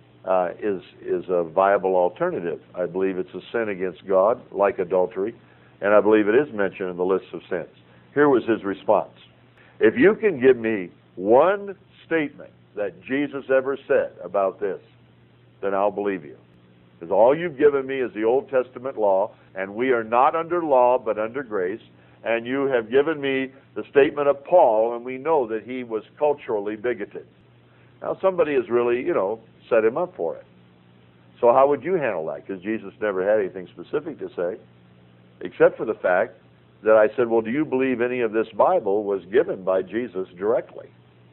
is a viable alternative. I believe it's a sin against God, like adultery, and I believe it is mentioned in the list of sins. Here was his response. If you can give me one statement that Jesus ever said about this, then I'll believe you. Because all you've given me is the Old Testament law, and we are not under law but under grace, and you have given me the statement of Paul, and we know that he was culturally bigoted. Now, somebody has really, set him up for it. So how would you handle that? Because Jesus never had anything specific to say, except for the fact that I said, well, do you believe any of this Bible was given by Jesus directly?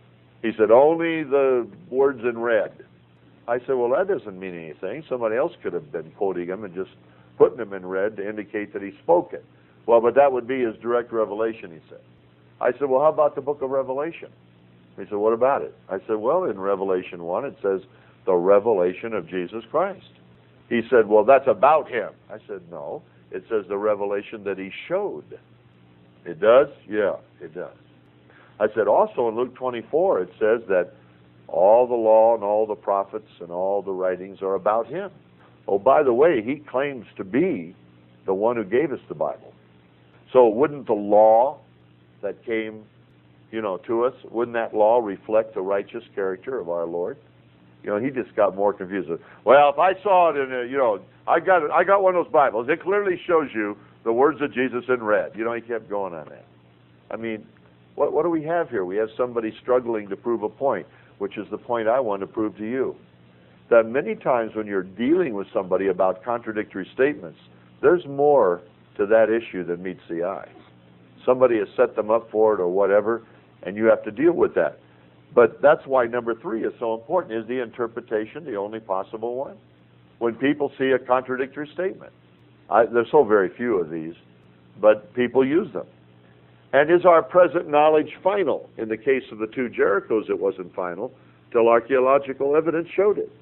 He said, only the words in red. I said, well, that doesn't mean anything. Somebody else could have been quoting him and just putting them in red to indicate that he spoke it. Well, but that would be his direct revelation, he said. I said, well, how about the book of Revelation? He said, what about it? I said, well, in Revelation 1, it says, the revelation of Jesus Christ. He said, well, that's about him. I said, no, it says the revelation that he showed. It does? Yeah, it does. I said, also in Luke 24, it says that all the law and all the prophets and all the writings are about him. Oh, by the way, he claims to be the one who gave us the Bible. So wouldn't the law that came, to us, wouldn't that law reflect the righteous character of our Lord? He just got more confused. Well, if I saw it in I got one of those Bibles. It clearly shows you the words of Jesus in red. He kept going on that. I mean, what do we have here? We have somebody struggling to prove a point, which is the point I want to prove to you. That many times when you're dealing with somebody about contradictory statements, there's more to that issue than meets the eye. Somebody has set them up for it or whatever, and you have to deal with that. But that's why number 3 is so important. Is the interpretation the only possible one? When people see a contradictory statement. There's so very few of these, but people use them. And is our present knowledge final? In the case of the 2 Jerichos, it wasn't final till archaeological evidence showed it.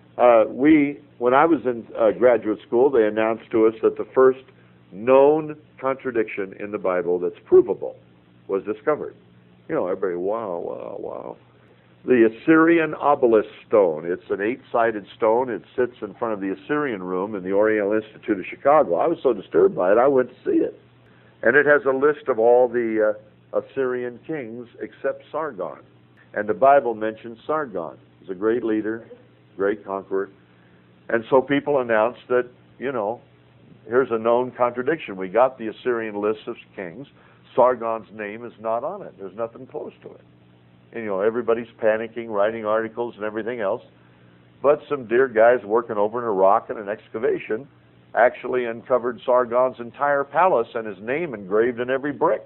When I was in graduate school, they announced to us that the first known contradiction in the Bible that's provable was discovered. Everybody, wow. The Assyrian obelisk stone. It's an 8-sided stone. It sits in front of the Assyrian Room in the Oriental Institute of Chicago. I was so disturbed by it, I went to see it. And it has a list of all the Assyrian kings except Sargon. And the Bible mentions Sargon. He's a great leader, great conqueror. And so people announced that, here's a known contradiction. We got the Assyrian list of kings. Sargon's name is not on it. There's nothing close to it. And, everybody's panicking, writing articles and everything else. But some dear guys working over in Iraq in an excavation actually uncovered Sargon's entire palace and his name engraved in every brick.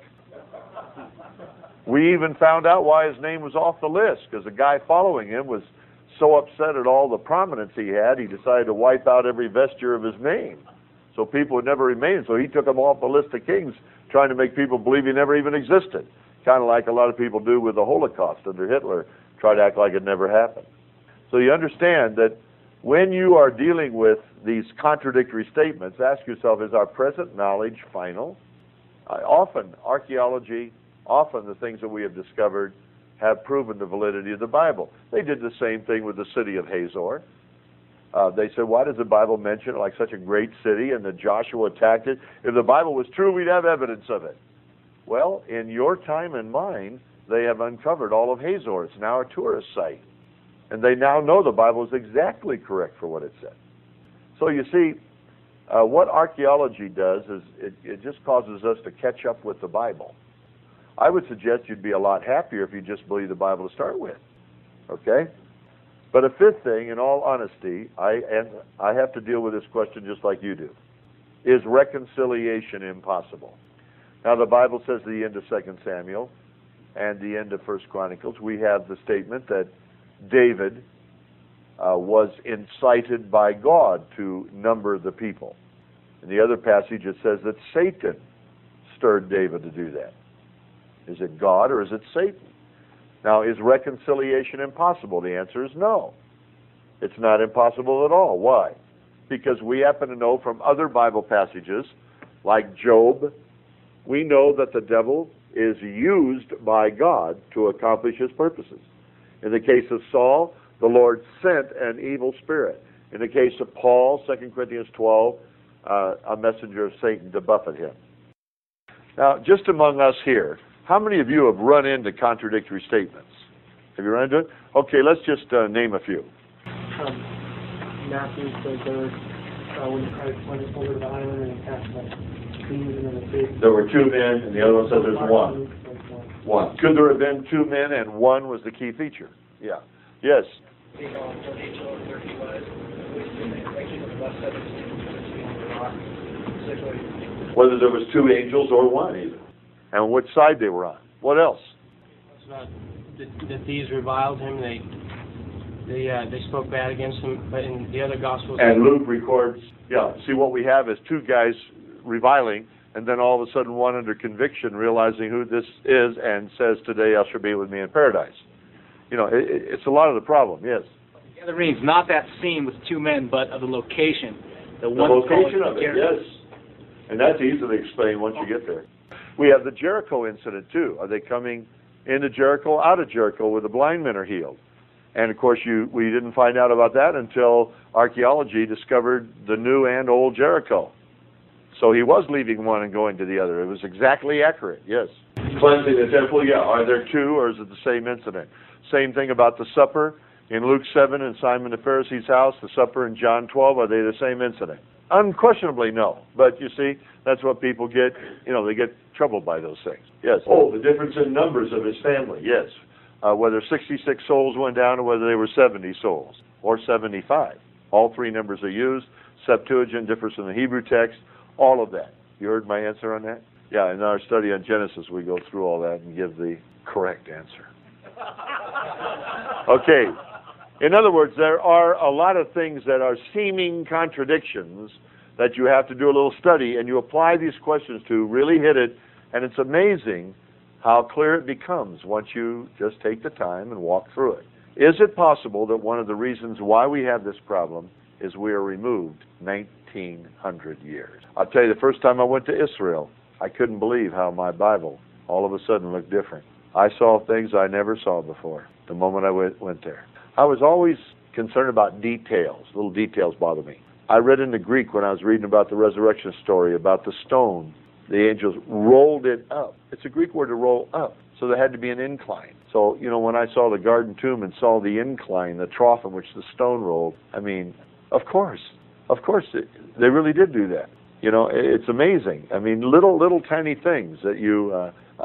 We even found out why his name was off the list, because the guy following him was so upset at all the prominence he had, he decided to wipe out every vesture of his name, so people would never remain. So he took him off the list of kings, trying to make people believe he never even existed. Kind of like a lot of people do with the Holocaust under Hitler, try to act like it never happened. So you understand that when you are dealing with these contradictory statements, ask yourself, is our present knowledge final? Often, archaeology, often the things that we have discovered have proven the validity of the Bible. They did the same thing with the city of Hazor. They said, why does the Bible mention it like such a great city and that Joshua attacked it? If the Bible was true, we'd have evidence of it. Well, in your time and mine, they have uncovered all of Hazor. It's now a tourist site. And they now know the Bible is exactly correct for what it said. So you see, what archaeology does is it just causes us to catch up with the Bible. I would suggest you'd be a lot happier if you just believe the Bible to start with. Okay? But a 5th thing, in all honesty, I have to deal with this question just like you do. Is reconciliation impossible? Now, the Bible says at the end of 2 Samuel and the end of 1 Chronicles, we have the statement that David was incited by God to number the people. In the other passage, it says that Satan stirred David to do that. Is it God or is it Satan? Now, is reconciliation impossible? The answer is no. It's not impossible at all. Why? Because we happen to know from other Bible passages, like Job, we know that the devil is used by God to accomplish his purposes. In the case of Saul, the Lord sent an evil spirit. In the case of Paul, 2 Corinthians 12, a messenger of Satan to buffet him. Now, just among us here, how many of you have run into contradictory statements? Have you run into it? Okay, let's just name a few. Matthew says when Christ went over to the island and he cast out demons in the sea. There were 2 men, and the other one says there's one. One. Could there have been 2 men and one was the key feature? Yeah. Yes. Whether there was 2 angels or one even. And which side they were on. What else? It's not that these reviled him. They spoke bad against him. But in the other Gospels, And Luke records, see what we have is two guys reviling, and then all of a sudden one under conviction realizing who this is and says, "Today thou shalt be with me in paradise." You know, it's a lot of the problem, yes. The other readings, not that scene with two men, but of the location. The location of it, yes. And that's easily explained once you get there. We have the Jericho incident, too. Are they coming into Jericho, out of Jericho, where the blind men are healed? And, of course, we didn't find out about that until archaeology discovered the new and old Jericho. So he was leaving one and going to the other. It was exactly accurate, yes. Cleansing the temple, Are there two, or is it the same incident? Same thing about the supper. In Luke 7 in Simon the Pharisee's house, the supper in John 12, are they the same incident? Unquestionably, no. But you see, that's what people get, they get troubled by those things. Yes. Oh, the difference in numbers of his family, yes. Whether 66 souls went down or whether they were 70 souls or 75. All three numbers are used. Septuagint differs from the Hebrew text. All of that. You heard my answer on that? Yeah, in our study on Genesis, we go through all that and give the correct answer. Okay. In other words, there are a lot of things that are seeming contradictions that you have to do a little study, and you apply these questions to really hit it, and it's amazing how clear it becomes once you just take the time and walk through it. Is it possible that one of the reasons why we have this problem is we are removed 1,900 years? I'll tell you, the first time I went to Israel, I couldn't believe how my Bible all of a sudden looked different. I saw things I never saw before the moment I went there. I was always concerned about details. Little details bother me. I read in the Greek when I was reading about the resurrection story, about the stone. The angels rolled it up. It's a Greek word to roll up. So there had to be an incline. So, when I saw the garden tomb and saw the incline, the trough in which the stone rolled, of course, they really did do that. It's amazing. Little tiny things that you,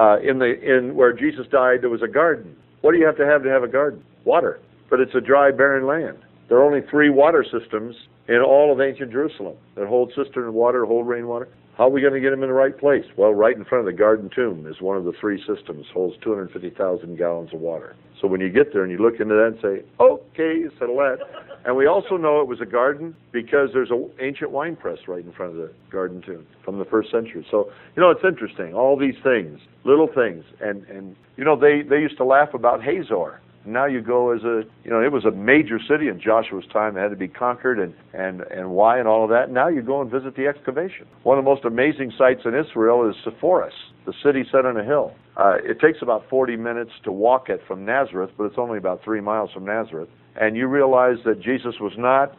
in where Jesus died, there was a garden. What do you have to have a garden? Water. But it's a dry, barren land. There are only 3 water systems in all of ancient Jerusalem that hold cistern water, hold rainwater. How are we going to get them in the right place? Well, right in front of the garden tomb is one of the 3 systems, holds 250,000 gallons of water. So when you get there and you look into that and say, okay, settle that. And we also know it was a garden because there's an ancient wine press right in front of the garden tomb from the 1st century. So, it's interesting, all these things, little things. And they used to laugh about Hazor. Now you go as it was a major city in Joshua's time. It had to be conquered and why and all of that. Now you go and visit the excavation. One of the most amazing sites in Israel is Sepphoris, the city set on a hill. It takes about 40 minutes to walk it from Nazareth, but it's only about 3 miles from Nazareth. And you realize that Jesus was not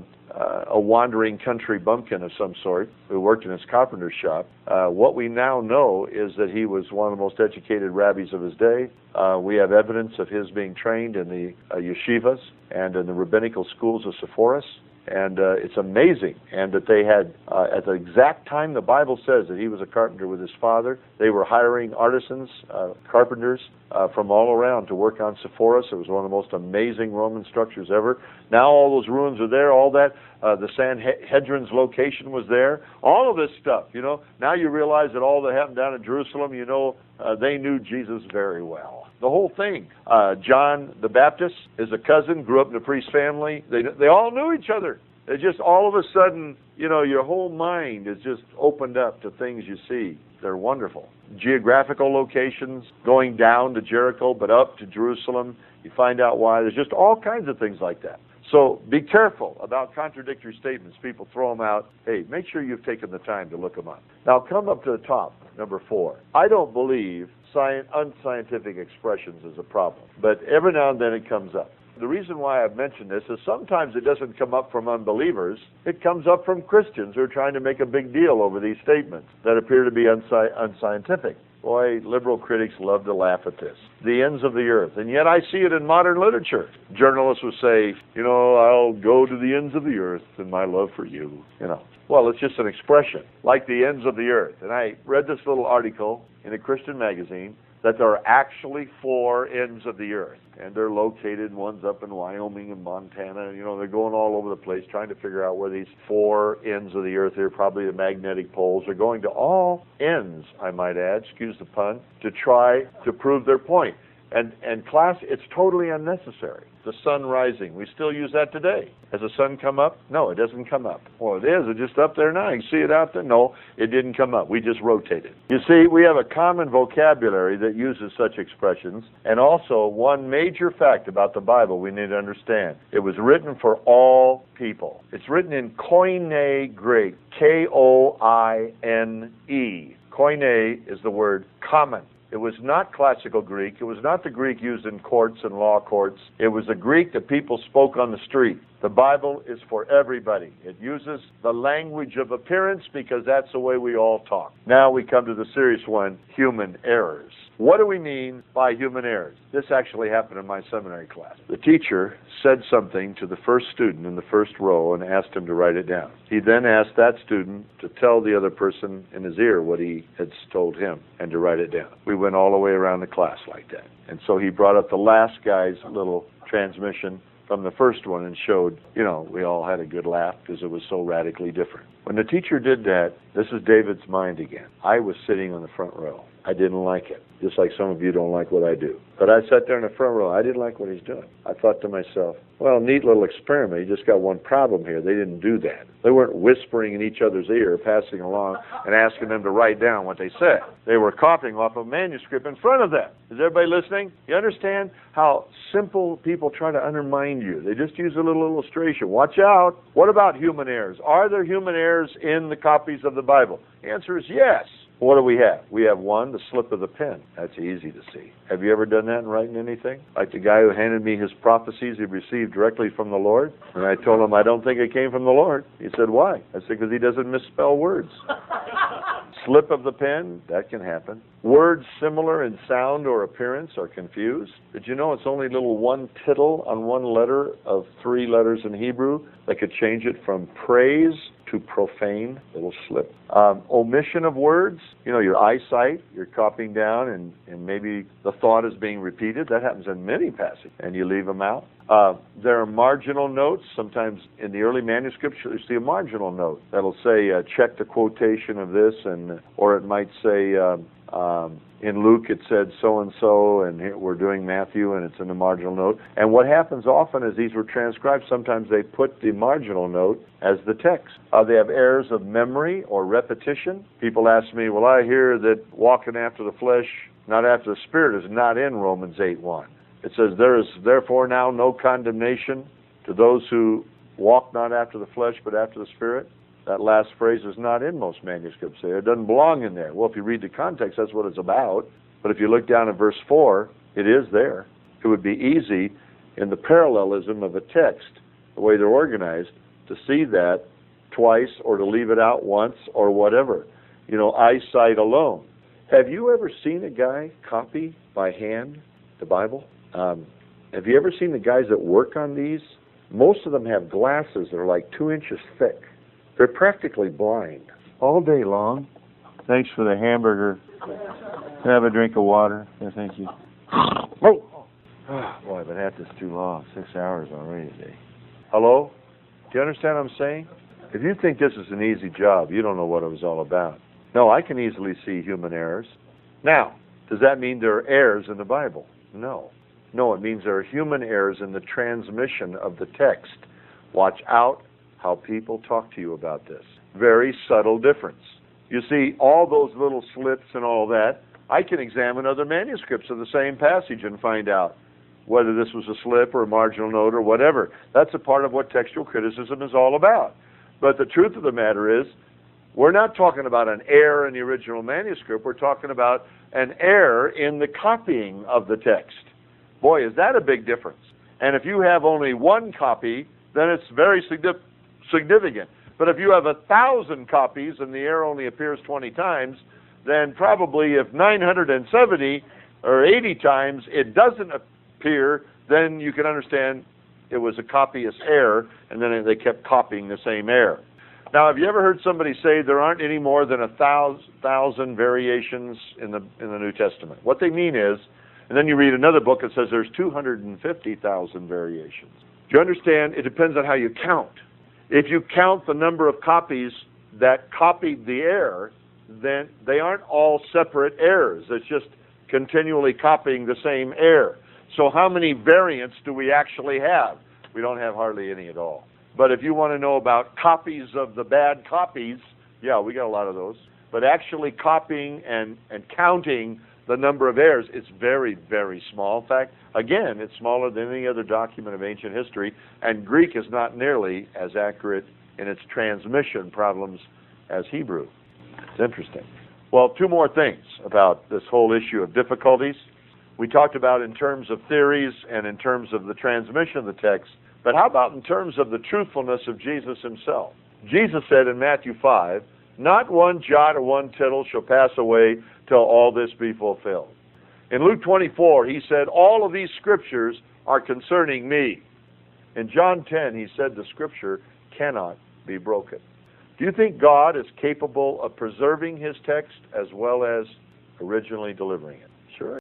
a wandering country bumpkin of some sort who worked in his carpenter's shop. What we now know is that he was one of the most educated rabbis of his day. We have evidence of his being trained in the yeshivas and in the rabbinical schools of Sepphoris. And it's amazing. And that they had, at the exact time the Bible says that he was a carpenter with his father, they were hiring artisans, carpenters from all around to work on Sepphoris. It was one of the most amazing Roman structures ever. Now all those ruins are there, all that. The Sanhedrin's location was there. All of this stuff, Now you realize that all that happened down in Jerusalem, they knew Jesus very well. The whole thing. John the Baptist is a cousin, grew up in a priest family. They all knew each other. It just all of a sudden, your whole mind is just opened up to things you see. They're wonderful. Geographical locations, going down to Jericho, but up to Jerusalem. You find out why. There's just all kinds of things like that. So be careful about contradictory statements. People throw them out. Hey, make sure you've taken the time to look them up. Now come up to the top, number 4. I don't believe unscientific expressions is a problem, but every now and then it comes up. The reason why I've mentioned this is sometimes it doesn't come up from unbelievers. It comes up from Christians who are trying to make a big deal over these statements that appear to be unscientific. Boy, liberal critics love to laugh at this. The ends of the earth. And yet I see it in modern literature. Journalists will say, I'll go to the ends of the earth in my love for you. Well, it's just an expression, like the ends of the earth. And I read this little article in a Christian magazine that there are actually 4 ends of the earth. And they're located, one's up in Wyoming and Montana. They're going all over the place trying to figure out where these 4 ends of the earth are, probably the magnetic poles. They're going to all ends, I might add, excuse the pun, to try to prove their point. And class, it's totally unnecessary. The sun rising, we still use that today. Has the sun come up? No, it doesn't come up. Well, it is. It's just up there now. You can see it out there? No, it didn't come up. We just rotated. You see, we have a common vocabulary that uses such expressions. And also, one major fact about the Bible we need to understand. It was written for all people. It's written in Koine Greek, K-O-I-N-E. Koine is the word common. It was not classical Greek. It was not the Greek used in courts and law courts. It was the Greek that people spoke on the street. The Bible is for everybody. It uses the language of appearance because that's the way we all talk. Now we come to the serious one, human errors. What do we mean by human errors? This actually happened in my seminary class. The teacher said something to the first student in the first row and asked him to write it down. He then asked that student to tell the other person in his ear what he had told him and to write it down. We went all the way around the class like that. And so he brought up the last guy's little transmission from the first one and showed, we all had a good laugh because it was so radically different. When the teacher did that, this is David's mind again. I was sitting on the front row. I didn't like it, just like some of you don't like what I do. But I sat there in the front row. I didn't like what he's doing. I thought to myself, well, neat little experiment. You just got one problem here. They didn't do that. They weren't whispering in each other's ear, passing along, and asking them to write down what they said. They were copying off a manuscript in front of them. Is everybody listening? You understand how simple people try to undermine you? They just use a little illustration. Watch out. What about human errors? Are there human errors in the copies of the Bible? The answer is yes. What do we have? We have one, the slip of the pen. That's easy to see. Have you ever done that in writing anything? Like the guy who handed me his prophecies he received directly from the Lord. And I told him, I don't think it came from the Lord. He said, why? I said, because he doesn't misspell words. Slip of the pen, that can happen. Words similar in sound or appearance are confused. Did you know it's only little one tittle on one letter of 3 letters in Hebrew that could change it from praise to profane? Little slip. Omission of words, your eyesight, you're copying down and maybe the thought is being repeated. That happens in many passages, and you leave them out. There are marginal notes. Sometimes in the early manuscripts, you see a marginal note that'll say, check the quotation of this, or it might say, in Luke it said so-and-so, and here we're doing Matthew, and it's in the marginal note. And what happens often is these were transcribed. Sometimes they put the marginal note as the text. They have errors of memory or repetition. People ask me, well, I hear that walking after the flesh, not after the Spirit, is not in Romans 8:1. It says, there is therefore now no condemnation to those who walk not after the flesh, but after the Spirit. That last phrase is not in most manuscripts there. It doesn't belong in there. Well, if you read the context, that's what it's about. But if you look down at verse 4, it is there. It would be easy in the parallelism of a text, the way they're organized, to see that twice or to leave it out once or whatever. Eyesight alone. Have you ever seen a guy copy by hand the Bible? Have you ever seen the guys that work on these? Most of them have glasses that are like 2 inches thick. They're practically blind. All day long. Thanks for the hamburger. Can I have a drink of water? Yeah, thank you. Oh, boy, I've been at this too long. 6 hours already today. Hello? Do you understand what I'm saying? If you think this is an easy job, you don't know what it was all about. No, I can easily see human errors. Now, does that mean there are errors in the Bible? No. No, it means there are human errors in the transmission of the text. Watch out how people talk to you about this. Very subtle difference. You see, all those little slips and all that, I can examine other manuscripts of the same passage and find out whether this was a slip or a marginal note or whatever. That's a part of what textual criticism is all about. But the truth of the matter is, we're not talking about an error in the original manuscript. We're talking about an error in the copying of the text. Boy, is that a big difference. And if you have only one copy, then it's very significant. But if you have 1,000 copies and the error only appears 20 times, then probably if 970 or 80 times it doesn't appear, then you can understand it was a copyist error, and then they kept copying the same error. Now, have you ever heard somebody say there aren't any more than 1,000 variations in the New Testament? What they mean is, and then you read another book that says there's 250,000 variations. Do you understand? It depends on how you count. If you count the number of copies that copied the error, then they aren't all separate errors. It's just continually copying the same error. So how many variants do we actually have? We don't have hardly any at all. But if you want to know about copies of the bad copies, yeah, we got a lot of those. But actually copying and counting the number of errors, it's very, very small. In fact, again, it's smaller than any other document of ancient history, and Greek is not nearly as accurate in its transmission problems as Hebrew. It's interesting. Well, two more things about this whole issue of difficulties. We talked about in terms of theories and in terms of the transmission of the text, but how about in terms of the truthfulness of Jesus himself? Jesus said in Matthew 5, "Not one jot or one tittle shall pass away till all this be fulfilled." In Luke 24, he said, "All of these scriptures are concerning me." In John 10, he said the scripture cannot be broken. Do you think God is capable of preserving his text as well as originally delivering it? Sure.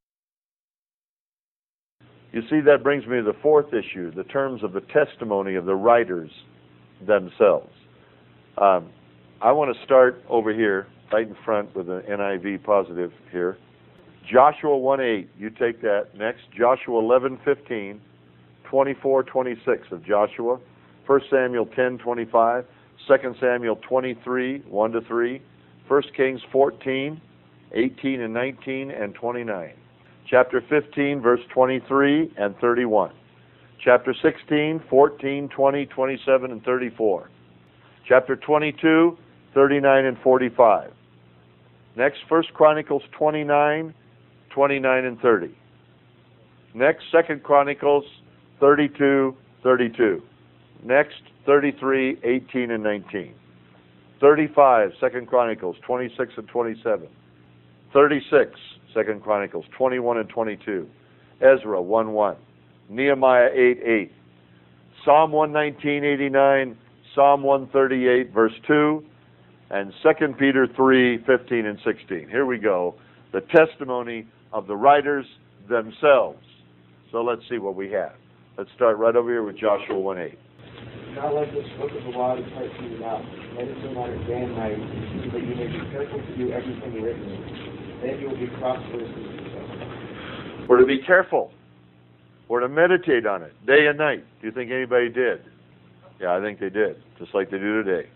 You see, that brings me to the fourth issue, the terms of the testimony of the writers themselves. I want to start over here, right in front with an NIV positive here. Joshua 1:8, you take that. Next, Joshua 11:15, 24:26 of Joshua, 1 Samuel 10:25, 2 Samuel 23, 1-3, 1 Kings 14, 18 and 19 and 29. Chapter 15, verse 23 and 31. Chapter 16, 14, 20, 27, and 34. Chapter 22, 39 and 45. Next, 1 Chronicles 29, 29 and 30. Next, 2 Chronicles 32, 32. Next, 33, 18 and 19. 35, 2 Chronicles 26 and 27. 36, 2 Chronicles 21 and 22. Ezra 1:1. Nehemiah 8:8. Psalm 119:89. Psalm 138, verse 2. And 2 Peter 3:15 and 16. Here we go. The testimony of the writers themselves. So let's see what we have. Let's start right over here with Joshua 1:8. Not let this book of the law depart from your mouth. Meditate on it day and night, so that you may be careful to do everything written in it. Then you will be prosperous in yourself. We're to be careful. We're to meditate on it day and night. Do you think anybody did? Yeah, I think they did, just like they do today.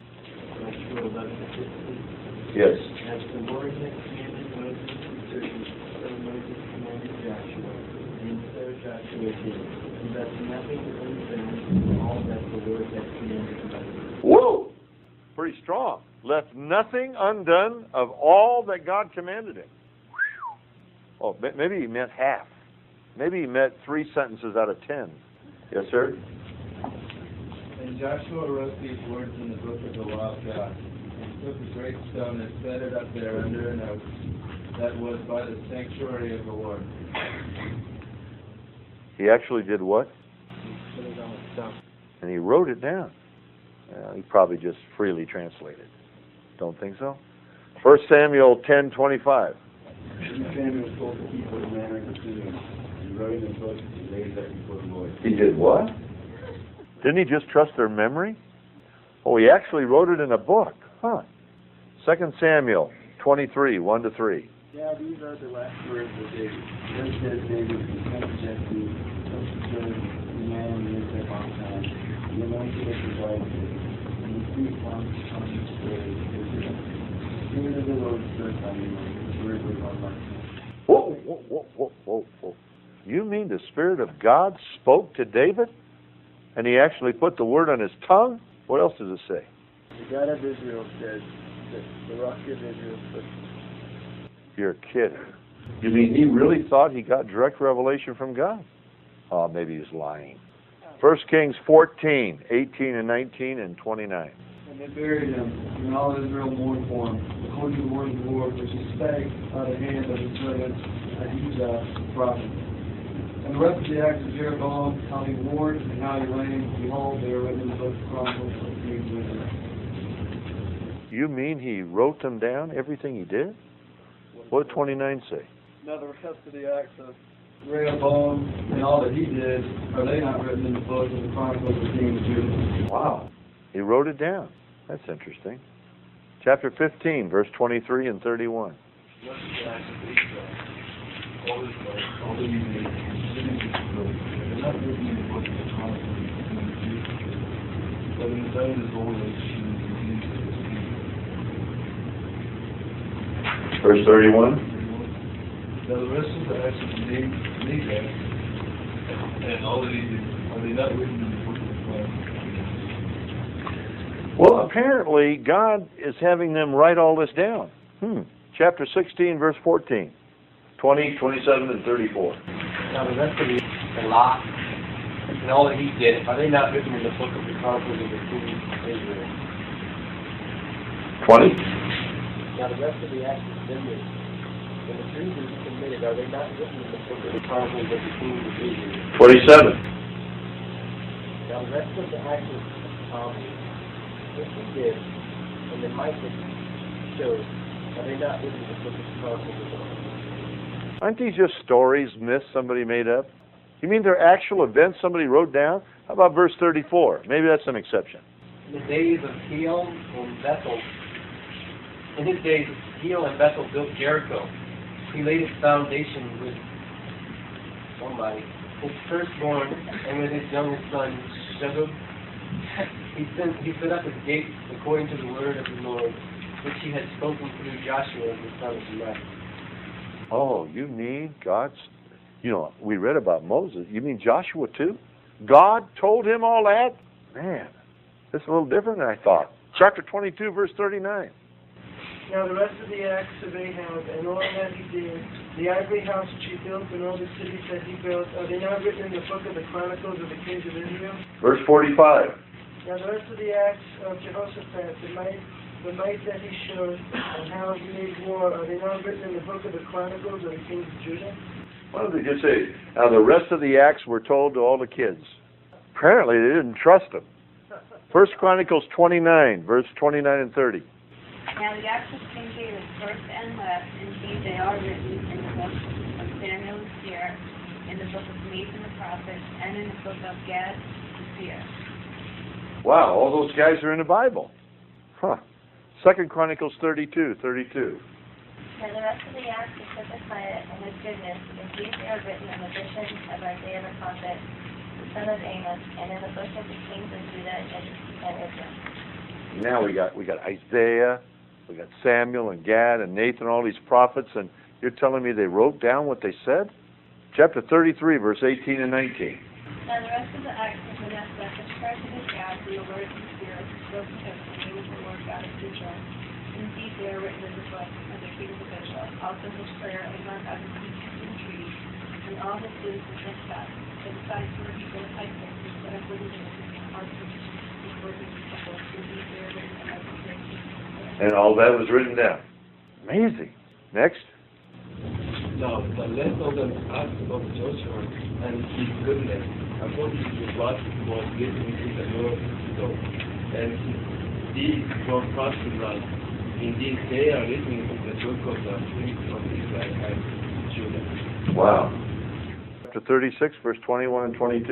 Yes. As the Lord had commanded Moses concerning so Moses commanded Joshua, and so Joshua did. And left nothing undone from all that the Lord had commanded Moses. Whoa! Pretty strong. Left nothing undone of all that God commanded him. Oh, maybe he meant half. Maybe he meant 3 sentences out of 10. Yes, sir? And Joshua wrote these words in the book of the law of God, and took a great stone and set it up there under an oak that was by the sanctuary of the Lord. He actually did what? He put it on a stone. And he wrote it down. He probably just freely translated. Don't think so? 1 Samuel 10:25. Samuel told the people the manner of doing, and wrote in the book and laid that before the Lord. He did what? Didn't he just trust their memory? Oh, he actually wrote it in a book. Huh. 2 Samuel 23, 1-3. Yeah, these are the last words of David. Thus says David, the son of Jesse, son of Job, the man who lived at all time, the anointed of the Lord, and the sweet one on the story of Israel. The Spirit of the Lord stood by me, the word was on my mouth. Whoa. You mean the Spirit of God spoke to David? And he actually put the word on his tongue? What else does it say? The God of Israel says that the rock of Israel spoke. You're kidding. You mean he really thought he got direct revelation from God? Oh, maybe he's lying. 1 Kings 14, 18 and 19 and 29. And they buried him, and all Israel mourned for him, according to the word of the Lord, which he spake by the hand of his servant Ahijah the prophet. And the rest of the acts of Jeroboam, how he warred and how he reigned, behold, they are written in the book of Chronicles of the Kings of Israel. You mean he wrote them down, everything he did? What did 29 say? Now the rest of the acts of Rehoboam and all that he did, are they not written in the book of the Chronicles of the Kings of Judah? Wow. He wrote it down. That's interesting. Chapter 15, verse 23 and 31. all this life, all that you made, living this growth, they're not written in the book of the Chronicles of the King of Judah, but in the sight of his holy nation and continues to this day. Verse 31. Now the rest of the acts of Nagas and all that he did, are they not written in the book of the Chronicles? Well, apparently God is having them write all this down. Chapter 16, verse 14. 20, 27, and 34. Now the rest of the lot and all that he did, are they not written in the book of the Chronicles of the Kings of Israel? 20. Now the rest of the acts of Zimri, and the treasons he committed, are they not written in the book of the Chronicles of the Kings of Israel? 27. Now the rest of the acts of which he did, and the might that he showed, are they not written in the book of the Chronicles of the Aren't these just stories, myths somebody made up? You mean they're actual events somebody wrote down? How about verse 34? Maybe that's an exception. In the days of Heel and Bethel, in his days, Heel and Bethel built Jericho. He laid its foundation with his firstborn, and with his youngest son, Shebub. He set up his gates according to the word of the Lord, which he had spoken through Joshua, the son of Nun. Oh, you mean God's... we read about Moses. You mean Joshua too? God told him all that? Man, this is a little different than I thought. Chapter 22, verse 39. Now the rest of the acts of Ahab and all that he did, the ivory house which he built and all the cities that he built, are they not written in the book of the Chronicles of the Kings of Israel? Verse 45. Now the rest of the acts of Jehoshaphat, the might that he showed, and how he made war, are they not written in the book of the Chronicles of the Kings of Judah? Why don't they just say, now the rest of the acts were told to all the kids. Apparently they didn't trust them. 1 Chronicles 29, verse 29 and 30. Now the acts of King David, first and last, indeed they are written in the book of Samuel the seer, in the book of Nathan the prophet, and in the book of Gad the seer. Wow, all those guys are in the Bible. 2 Chronicles 32, 32. Now the rest of the acts of Hezekiah and his goodness, indeed they are written in the vision of Isaiah the prophet, the son of Amos, and in the book of the kings of Judah and Israel. Now we got Isaiah, we got Samuel and Gad and Nathan, all these prophets, and you're telling me they wrote down what they said? Chapter 33, verse 18 and 19. Now the rest of the acts of Manasseh, which Christ his God, through the word and spirit, spoke to him in the name of the Lord God of Israel. Indeed, they are written in the book of the kings of Israel, also his prayer among other beasts and trees, and all his doings against God. And besides, for the people of high places that have written in the hearts of before the people, indeed they are written in every great people. And all that was written down. Amazing. Next. Now, the rest of the acts of Joshua and his goodness, according to what was written in the Lord, and these were prospered. Indeed, they are written in the book of the kings of Israel and Judah. Wow. Chapter 36, verse 21 and 22.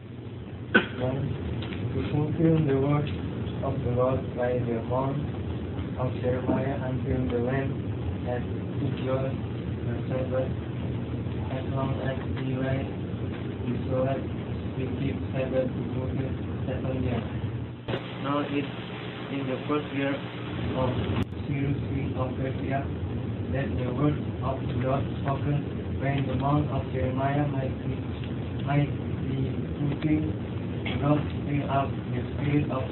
To fulfill the word of the Lord by the mouth of Jeremiah until the land has secured the Sabbath, as long as we write the Torah, we keep Sabbath to fulfill 7 years. Now it's in the first year of Cyrus king of Persia that the word of the Lord spoken when the mouth of Jeremiah might be fulfilled. The Lord stirred up the spirit of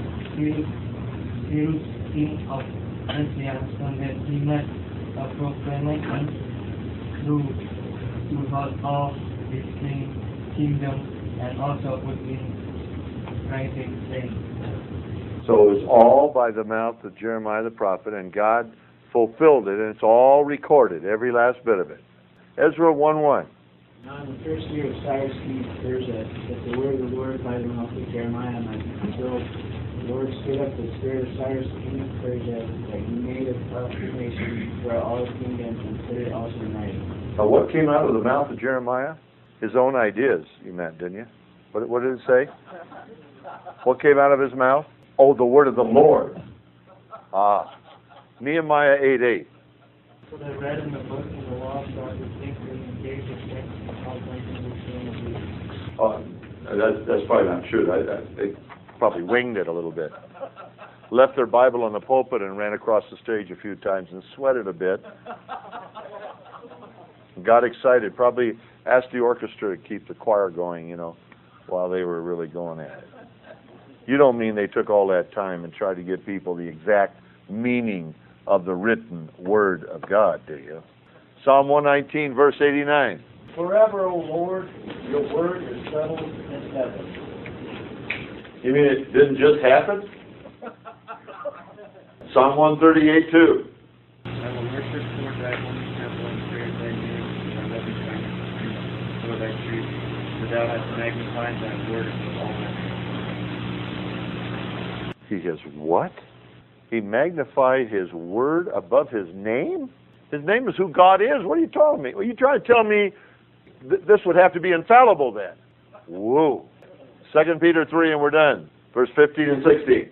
Cyrus king of Persia, so that he might proclamation throughout all his kingdom, and also put in writing, saying. So it was all by the mouth of Jeremiah the prophet, and God fulfilled it, and it's all recorded, every last bit of it. Ezra 1:1. Now in the first year of Cyrus king of Persia, that the word of the Lord by the mouth of Jeremiah might be fulfilled, the Lord stirred up the spirit of Cyrus king of Persia, that he made a proclamation throughout all his kingdoms and put it also in writing. Now what came out of the mouth of Jeremiah? His own ideas, you meant, didn't you? What did it say? What came out of his mouth? Oh, the word of the Lord. Nehemiah 8:8. So they read in the book of the law started thinking days of sex, all drinking with sin and abuse. Oh, that's probably not true. They probably winged it a little bit. Left their Bible on the pulpit and ran across the stage a few times and sweated a bit. Got excited. Probably asked the orchestra to keep the choir going, while they were really going at it. You don't mean they took all that time and tried to give people the exact meaning of the written Word of God, do you? Psalm 119, verse 89. Forever, O Lord, your word is settled in heaven. You mean it didn't just happen? Psalm 138, 2. I will worship toward thy holy temple and praise thy name, thy loving kindness, for thy truth, for thou hast magnified thy word above all thy name. He has what? He magnified his word above his name? His name is who God is. What are you telling me? Well, you trying to tell me this would have to be infallible then? Whoa. 2 Peter 3 and we're done. Verse 15 and 16.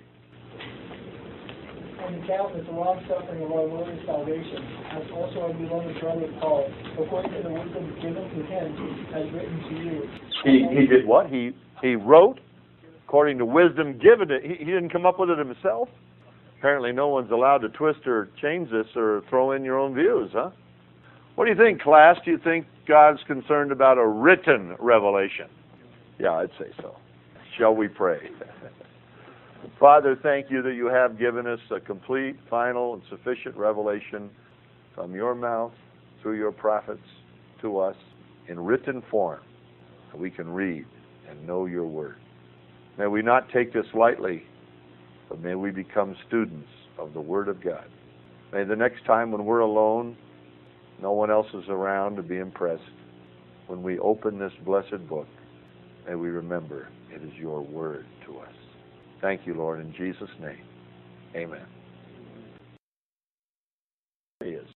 And the count as the long suffering of our Lord and salvation, as also our beloved brother Paul, according to the wisdom given to him, has written to you. He did what? He wrote according to wisdom given to he didn't come up with it himself? Apparently no one's allowed to twist or change this or throw in your own views, huh? What do you think, class? Do you think God's concerned about a written revelation? Yeah, I'd say so. Shall we pray? Father, thank you that you have given us a complete, final, and sufficient revelation from your mouth, through your prophets, to us, in written form, that we can read and know your word. May we not take this lightly, but may we become students of the Word of God. May the next time when we're alone, no one else is around to be impressed, when we open this blessed book, may we remember it is your word to us. Thank you, Lord, in Jesus' name. Amen. He is.